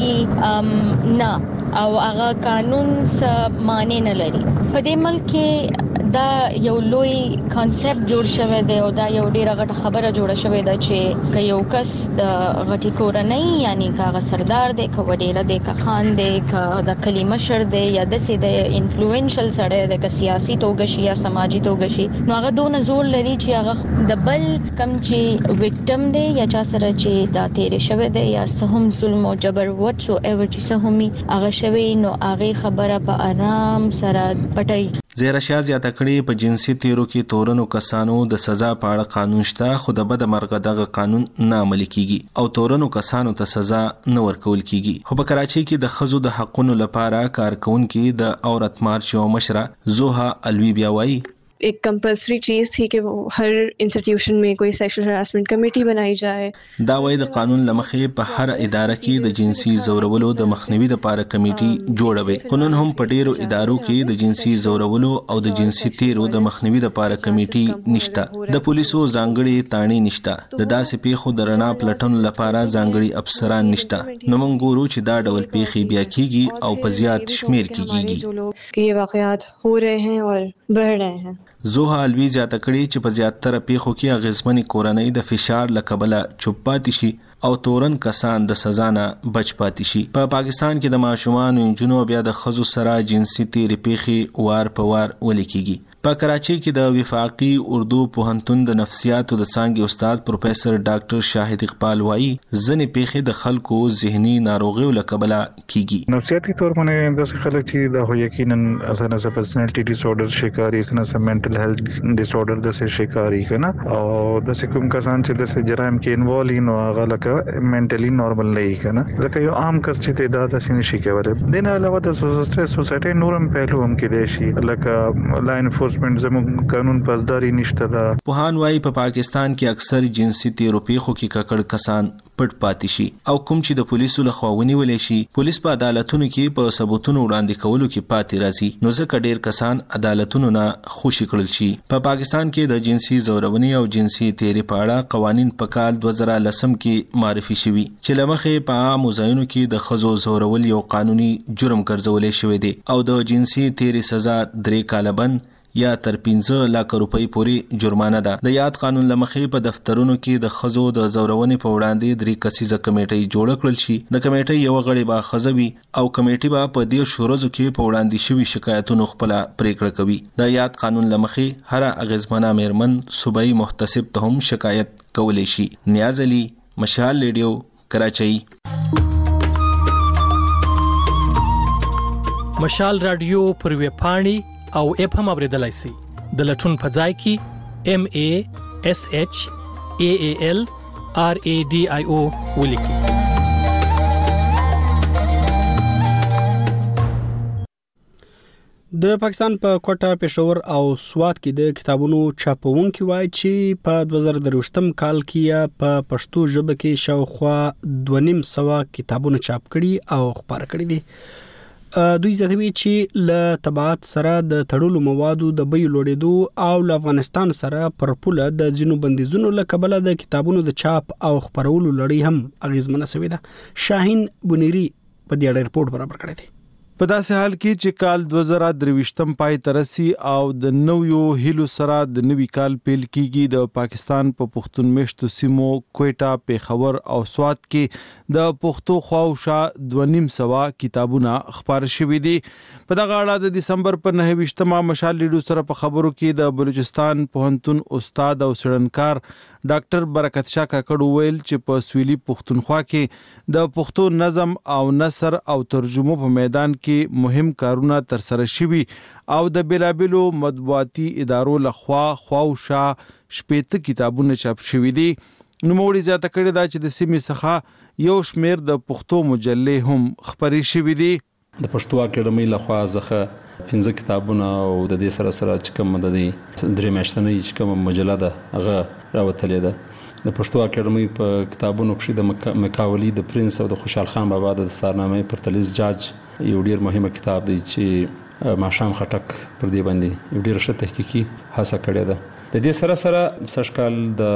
کېږي نه او هغه قانون څه معنی نه لري. په دې ملک کې دا یو لوی کانسپټ جوړ شوی دی او دا یو ډیره غټه خبره جوړه شوې ده چې که یو کس د غټي کورنۍ یعنی کاغه سردار دی که وډیره دی که خان دی که د کلی مشر دی یا داسې د انفلوئنشل سړی دی که سیاسي توګه شي یا سماجي توګه شي نو هغه دونه زور لري چې هغه د بل کم چې وکټم دی یا چا سره چې دا تیرې شوی دی یا څه هم ظلم او جبر وټس او ایور چې څه هم هغه شوی نو هغې خبره په آرام سره پټوي. زهرا شاه زیاته کړې په جنسي تیرو کې تورنو کسانو د سزا په اړه قانون شته خو د بد مرغه دغه قانون نه عملي کیږي او تورنو کسانو ته سزا نه ورکول کیږي. خو په کراچۍ کې د ښځو د حقوقو لپاره کارکونکي د عورت مارچ یو مشره زوها الوی بیا وایي एक कंपल्सरी चीज थी कि वो हर इंस्टीट्यूशन में कोई सेक्सुअल हरासमेंट कमेटी बनाई जाए. دا وایي د قانون لمخې په هر اداره کې د جنسي زورولو د مخنیوي لپاره کمیټي جوړوي. قانون هم په ډیرو ادارو کې د جنسي زورولو او د جنسي تیرو د مخنیوي لپاره کمیټي نشته. د پولیسو ځانګړي تاڼي نشته. د داسې پیښو د رڼا پلټنو لپاره ځانګړي افسران نشته. نو موږ ګورو چې دا ډول پیښې بیا کیږي او په زیات شمیر کې کیږي. ये वाقعات हो रहे हैं और बढ़ रहे हैं. زوها الوی زیاته کړي چې په زیاتره پیښو کې اغیزمنې کورنۍ د فشار له کبله چوپ پاتې شي او تورن کسان د سزا نه بچ پاتې شي. په پا پاکستان کې د ماشومان او انجونو بیا د خزو سره جنسي تیری پیښې وار په وار ولیکيږي. په کراچۍ کې د وفاقي اردو پوهنتون د نفسیاتو د څانګې استاد پروفیسور ډاکټر شاهد اقبال وایي ځنې پیښې د خلکو ذهني ناروغیو له کبله کیږي. نفسیاتي تور باندې د خلک چې د هو یقینا اسانه سره پرسنالټي ډیس آرډر شکاري اسانه سره منټل هیلث ډیس آرډر د سره شکاري کنه او د کوم کسان چې د سره جرایم کې انوالو نو هغه لکه منټلی نورمال نه وي کنه لکه یو عام کس چې تعداد اسینه شي کوي. د نه علاوه د سوسایټي نورم پهلو هم کې دي شي لکه لاین زموږ قانون پاسداري نشته ده. پوهان وايي په پا پاکستان کې اکثر جنسي تیرو پیښو کې ککړ کسان پټ پاتې شي او کوم چې د پولیسو له خوا ونیول شي پولیس په عدالتونو کې په ثبوتونو وړاندې کولو کې پاتې راځي نو ځکه ډیر کسان عدالتونو نه خوشي کړل شي. په پا پاکستان کې د جنسي زورونې او جنسي تیری په اړه قوانین په کال دوه زره لسم کې معرفي شوي چې لمخې په عام ځایونو کې د خزو زورول یو قانوني جرم ګرځولې شوی دی او د جنسي تیری سزا درې کاله بند یا تر پنځه لک روپۍ پورې جرمانه ده. د یاد قانون لمخې په دفترونو کې د خزو د زورونې په وړاندې درې کسیزه کمیټې جوړ کړل شي. د کمیټې یو غړی به خزوي او کمیټې به په دې شورزو کې په وړاندې شوي شکایتونو خپل پریکړه کوي. د یاد قانون لمخې هر اغیزمنه میرمن صوبایي محتسب ته هم شکایت کولی شي. نیاز علي، مشال ریډیو، کراچۍ. مشال رادیو پر ویب پاڼې او اپ هم اوریدلای شئ. د لټون په ځای کې ام ا اس اچ ا ا ال ار ا ډي آی او ولیکئ. د پاکستان په کوټه، پېښور او سوات کې د کتابونو چاپونکي وایي چې په دوه زره درویشتم کال کې په پښتو ژبه کې شاوخوا دوه نیم سوه کتابونه چاپ کړي او خپاره کړي دي. دوی زیاتوي چې له تبعات سره د تړلو موادو د بیو لوړېدو او له افغانستان سره پر پوله د ځینو بندیزونو له کبله د کتابونو د چاپ او خپرولو لړۍ هم اغیزمنه شوې ده. شاهین بنيري په دې اړه رپورټ برابر کړی دی. په داسې حال کې چې کال دوه زره درویشتم پای ته رسي او د نویو هیلو سره د نوي کال پیل کیږي، د پاکستان په پښتون میشتو سیمو کوټه، پېښور او سوات کې د پښتو خواوشا دوه نیم سوه کتابونه خپاره شوي دي. په دغه اړه د دسمبر په نهه ویشتمه مشال لیډو سره په خبرو کې د بلوچستان پوهنتون استاد او څېړنکار ډاکټر برکت شاه کاکړ وویل چې په سویلي پښتونخوا کې د پښتو نظم او نثر او ترجمو په میدان کې مهم کارونه ترسره شوي او د بیلابیلو مطبوعاتي ادارو لخوا خواوشا شپېته کتابونه چاپ شوي دي. نوموړي زیاته کړې ده چې د سیمې څخه یو شمېر د پښتو مجلې هم خپرې شوي دي. د پښتو اکیډمۍ لخوا څخه پنځه کتابونه او د دې سره سره چې کوم د دې درې میاشتنۍ چې کوم مجله ده هغه راوتلې ده. د پښتو اکیډمۍ په کتابونو کې د مکاولی د پرنس او د خوشحال خان بابا د دستارنامې پرتلیز جاج یو ډیر مهمه کتاب دی چې ماشام خټک پر دې باندې یو ډیر ښه تحقیقي هڅه کړې ده. د دې سره سره سشکال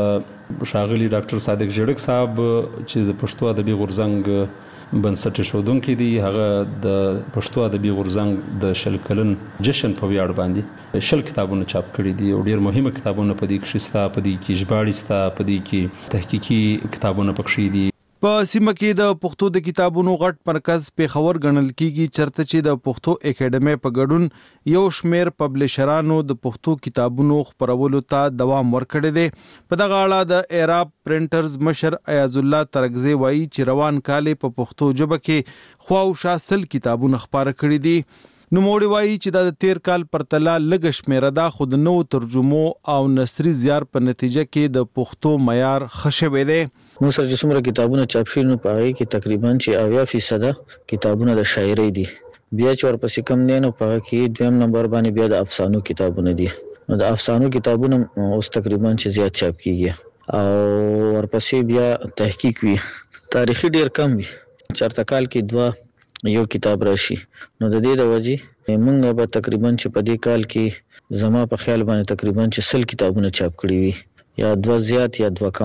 د شاغلی ډاکټر صادق جړک صاحب چې د پښتو ادبي غورځنګ بنسټ شودونکي دي، هغه د پښتو ادبي غورځنګ د شل کلن جشن په ویاړ باندې شل کتابونه چاپ کړي دي او ډیر مهمه کتابونه په دې کې شته، په دې کې ژباړې شته، په دې کې تحقیقي کتابونه پکښې دي. په سیمه کې د پښتو د کتابونو غټ مرکز پېښور ګڼل کیږي، چرته چې د پښتو اکیډمۍ په ګډون یو شمېر پبلشرانو د پښتو کتابونو خپرولو ته دوام ورکړی دی. په دغه اړه د ایراب پرنټرز مشر ایاز الله ترکزی وایي چې روان کال په پښتو ژبه کې خواوشا سل کتابونه خپاره کړي دي. نوموړي وایي چې دا د تیر کال پرتله لږ شمېره ده، خو د نوو ترجمو او نثري زیار په نتیجه کې د پښتو معیار ښه شوی دی. نو سره چې څومره کتابونه چاپ شوي نو په هغې کې تقریبا چې اویا فیصده کتابونه د شاعرۍ دي. بیا چې ورپسې کم دی نو په هغه کې دویم نمبر باندې بیا د افسانو کتابونه دي. نو د افسانو کتابونه اوس تقریبا چې زیات چاپ کیږي او ورپسې بیا تحقیق وي. تاریخي ډیر کم وي، چرته کال کې دوه یو کتاب راشي. نو د دې د وجې موږ به تقریبا چې په دې کال کې زما په خیال باندې تقریبا چې سل کتابونه چاپ کړي وي، یا دوه زیات یا دوه کم.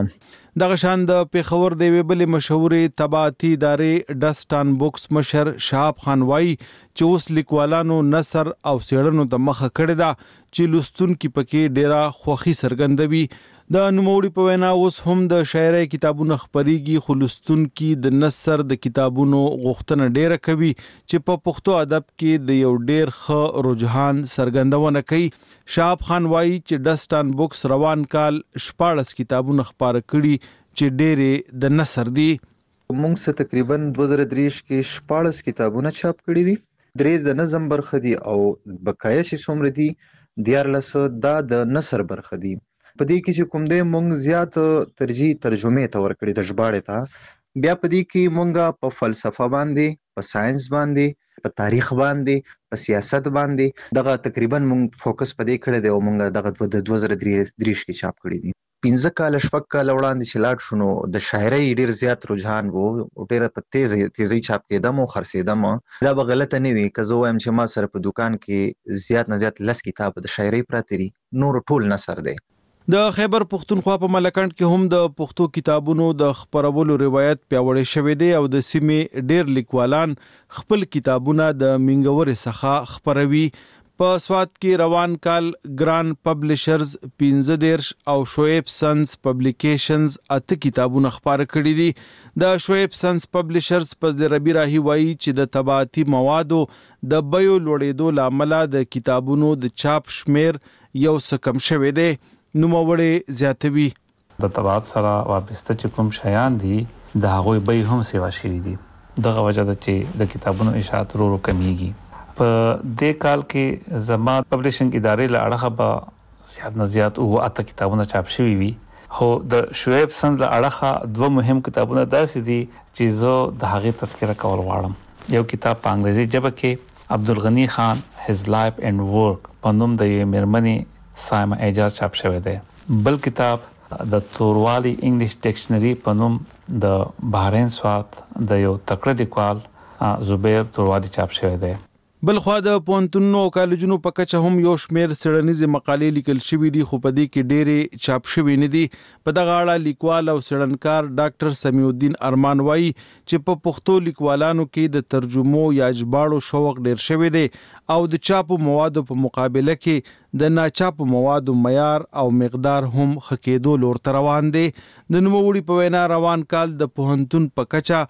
دغه شان د پیښور د ویبلې مشهورې طباعتي ادارې ډسټان بوکس مشر شهاب خان وایي چې اوس لیکوالانو نثر او څېړنو ته مخه کړې ده چې لوستونکي پکې ډیره خوښي څرګندوي. د نوموړي په وینا اوس هم د شاعرۍ کتابونه خپریږي خو لوستونکي د نثر د کتابونو غوښتنه ډیره کوي چې په پښتو ادب کې د یو ډیر ښه رجحان څرګندونه کوي. شهاب خان وایي چې ډسټان بوکس روان کال شپاړس کتابونه خپاره کړي چې ډېرې د نثر دي. موږ څه تقریبا دوه زره درې کې شپاړس کتابونه چاپ کړي دي. درې د نظم برخه دي او بقایا چې څومره دي دیارلس دا د نثر برخه دي. په دې کې چې کوم دی مونږ زیات ترجیح ترجمه ته ورکړي د ژباړې ته. بیا په دې کې مونږ په فلسفه باندې، په ساينس باندې، په تاریخ باندې، په سیاست باندې دغه تقریبا مونږ فوکس په دې کړی دی او مونږ دغه د دوه زره درې کې چاپ کړي دي. پنځه کال شپږ کال وړاندې چې لاړ شو نو د شاعرۍ ډیر زیات رجحان وو او ډیره په تیز تیزی چاپ کېدم او خرڅېدم. دا به غلطه نه وي که زه وایم چې ما سره په دکان کې زیات نه زیات لس کتاب د شاعرۍ پراته دي، نور ټول نثر دی. د خیبر پښتونخوا په ملکند کې هم د پښتو کتابونو د خپرولو روایت پیاوړی شوی دی او د سیمې ډیر لیکوالان خپل کتابونه د منګورې څخه خپروي. په سواد کې روان کال ګران پبلشرز پنځه دیرش او شعیب سنس پبلیکیشنز اته کتابونه خپاره کړي دي. د شعیب سنس پبلشرز پس د ربی راهی وایي چې د طباعتي موادو د بیو لوړېدو لامل د کتابونو د چاپ شمیر یو څه کم شوی دی. نوموړی زیاتوي د طباعت سره وابسته چې کوم شیان دي د هغوی بیې هم سیوا شوي دي. دغه وجه ده چې د کتابونو اشاعت ورو ورو کمیږي. په دې کال کې زما پبلشنګ ادارې له اړخه به زیات نه زیات اووه اته کتابونه چاپ شوي وي، خو د شعیب سند له اړخه دوه مهم کتابونه داسې دي چې زه د هغې تذکره کول غواړم. یو کتاب په انګریزي ژبه کې عبدالغنی خان his life and work په نوم د یوې مېرمنې سایمه اعجاز چاپ شوی دی. بل کتاب د توروالی انګلیش ډکشنری په نوم د بحرین سوات د یو تکړه لیکوال زبیر توروالی چاپ شوی دی. بل خو د پونتونو او کالجونو په کچه هم یو شمیر څېړنیزې مقالې لیکل شوي دي خو په دې کې ډېرې چاپ شوي نه دي. په دغه اړه لیکوال او څېړنکار ډاکټر سمیع الدین ارمان وایي چې په پښتو لیکوالانو کې د ترجمو یا ژباړو شوق ډېر شوی دی او د چاپو موادو په مقابله کې د ناچاپو موادو معیار او مقدار هم ښه کېدو لور ته روان دی. د نوموړي په وینا روان کال د پوهنتون په کچه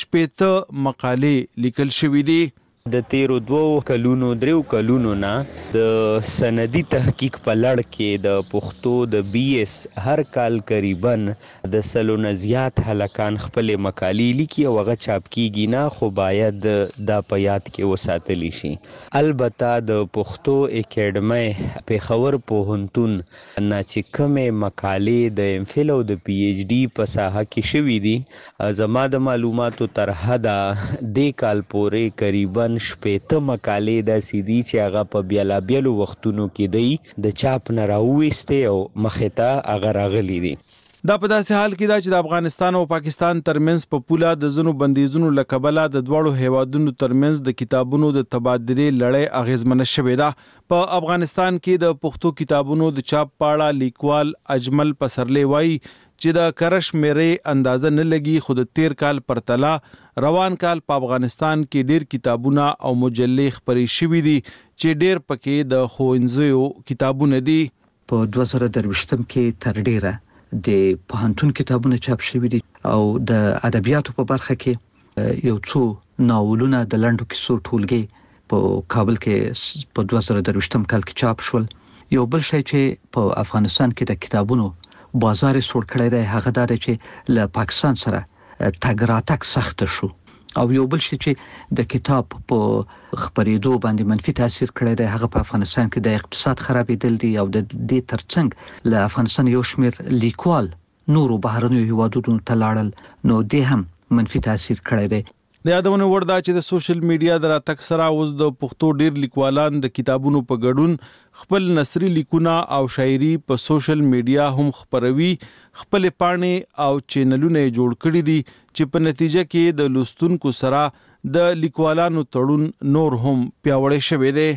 شپېته مقالې لیکل شوي دي. د تیرو دوو کلونو دریو کلونو نه د سندي تحقیق په لړ کې د پښتو د بي اس هر کال قریبا د سلو نه زیات هلکان خپل مقالې لیکي او هغه چاپ کیږي نه، خو باید دا په یاد کې وساتلی شي. البته د پښتو اکیډمۍ پیښور پوهنتون نه چې کومې مقالې د ام فل او د پی ایچ ډي په ساحه کې شوي دي، زما د معلوماتو تر حده دې کال پورې قریبا شپېته مقالې داسې دي چې هغه په بیلابیلو وختونو کې دی د چاپ نه راوویستې او مخې ته هغه راغلي دي. دا په داسې حال کې دا چې د افغانستان او پاکستان ترمنځ په پوله د ځینو بندیزونو له کبله د دواړو هیوادونو ترمنځ د کتابونو د تبادلې لړۍ اغیزمنه شوې ده. په افغانستان کې د پښتو کتابونو د چاپ په اړه لیکوال اجمل پسرلی وایي چې د کرش مېرې اندازه نه لګي، خو د تیر کال پرتله روان کال په افغانستان کې ډیر کتابونه او مجلې خپرې شوي دي چې ډیر پکې د ښوونځیو کتابونه دي. په دوه زره درویشتم کې تر ډیره د پوهنتون کتابونه چاپ شوي دي او د ادبیاتو په برخه کې یو څو ناولونه د لنډو کیسو ټولګي په کابل کې په دوه زره درویشتم کال کې چاپ شول. یو بل شی چې په افغانستان کې د کتابونو بازار سوړ کړی دی هغه دا دی چې له پاکستان سره تګ راتګ سخت شو او یو بل شی چې د کتاب په خپرېدو باندې منفي تاثیر کړی دی هغه په افغانستان کې د اقتصاد خرابېدل دي او د دې ترڅنګ له افغانستان یو شمیر لیکوال نورو بهرنیو هیوادونو ته لاړل نو دې هم منفي تاثیر کړی دی. د یادونه وړ ده چې د سوشل میډیا د راتګ سره اوس د پښتو ډیر لیکوالان د کتابونو په ګډون خپل نثري لیکونه او شاعري په سوشل میډیا هم خپروي. خپل پاڼې او چینلونه جوړ کړي دي چې په نتیجه کې د لوستونکو سره د لیکوالانو تړون نور هم پیاوړی شوی دی.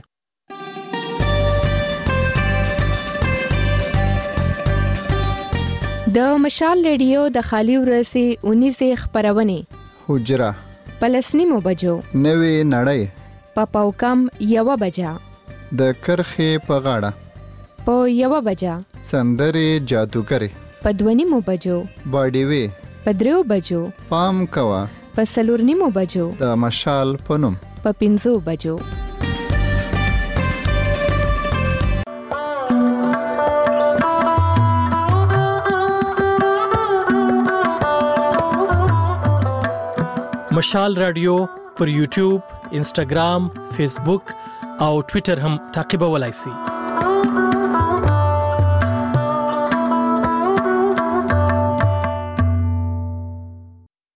د مشال ریډیو د خالي ورسي اونیزه خبرونه حجره پلسنیمو بجو نوې نړۍ په پاوکم یو بجا د کرخې په غاړه په یو بجا سندري جادوګری په دونیمو بجو باډي وی په دریو بجو پام کوا په سلورنیمو بجو د مشال پنوم په پینزو بجو مشال رادیو پر یوټیوب، انسټاګرام، فیسبوک او ټوئیټر هم تعقیبولای شئ.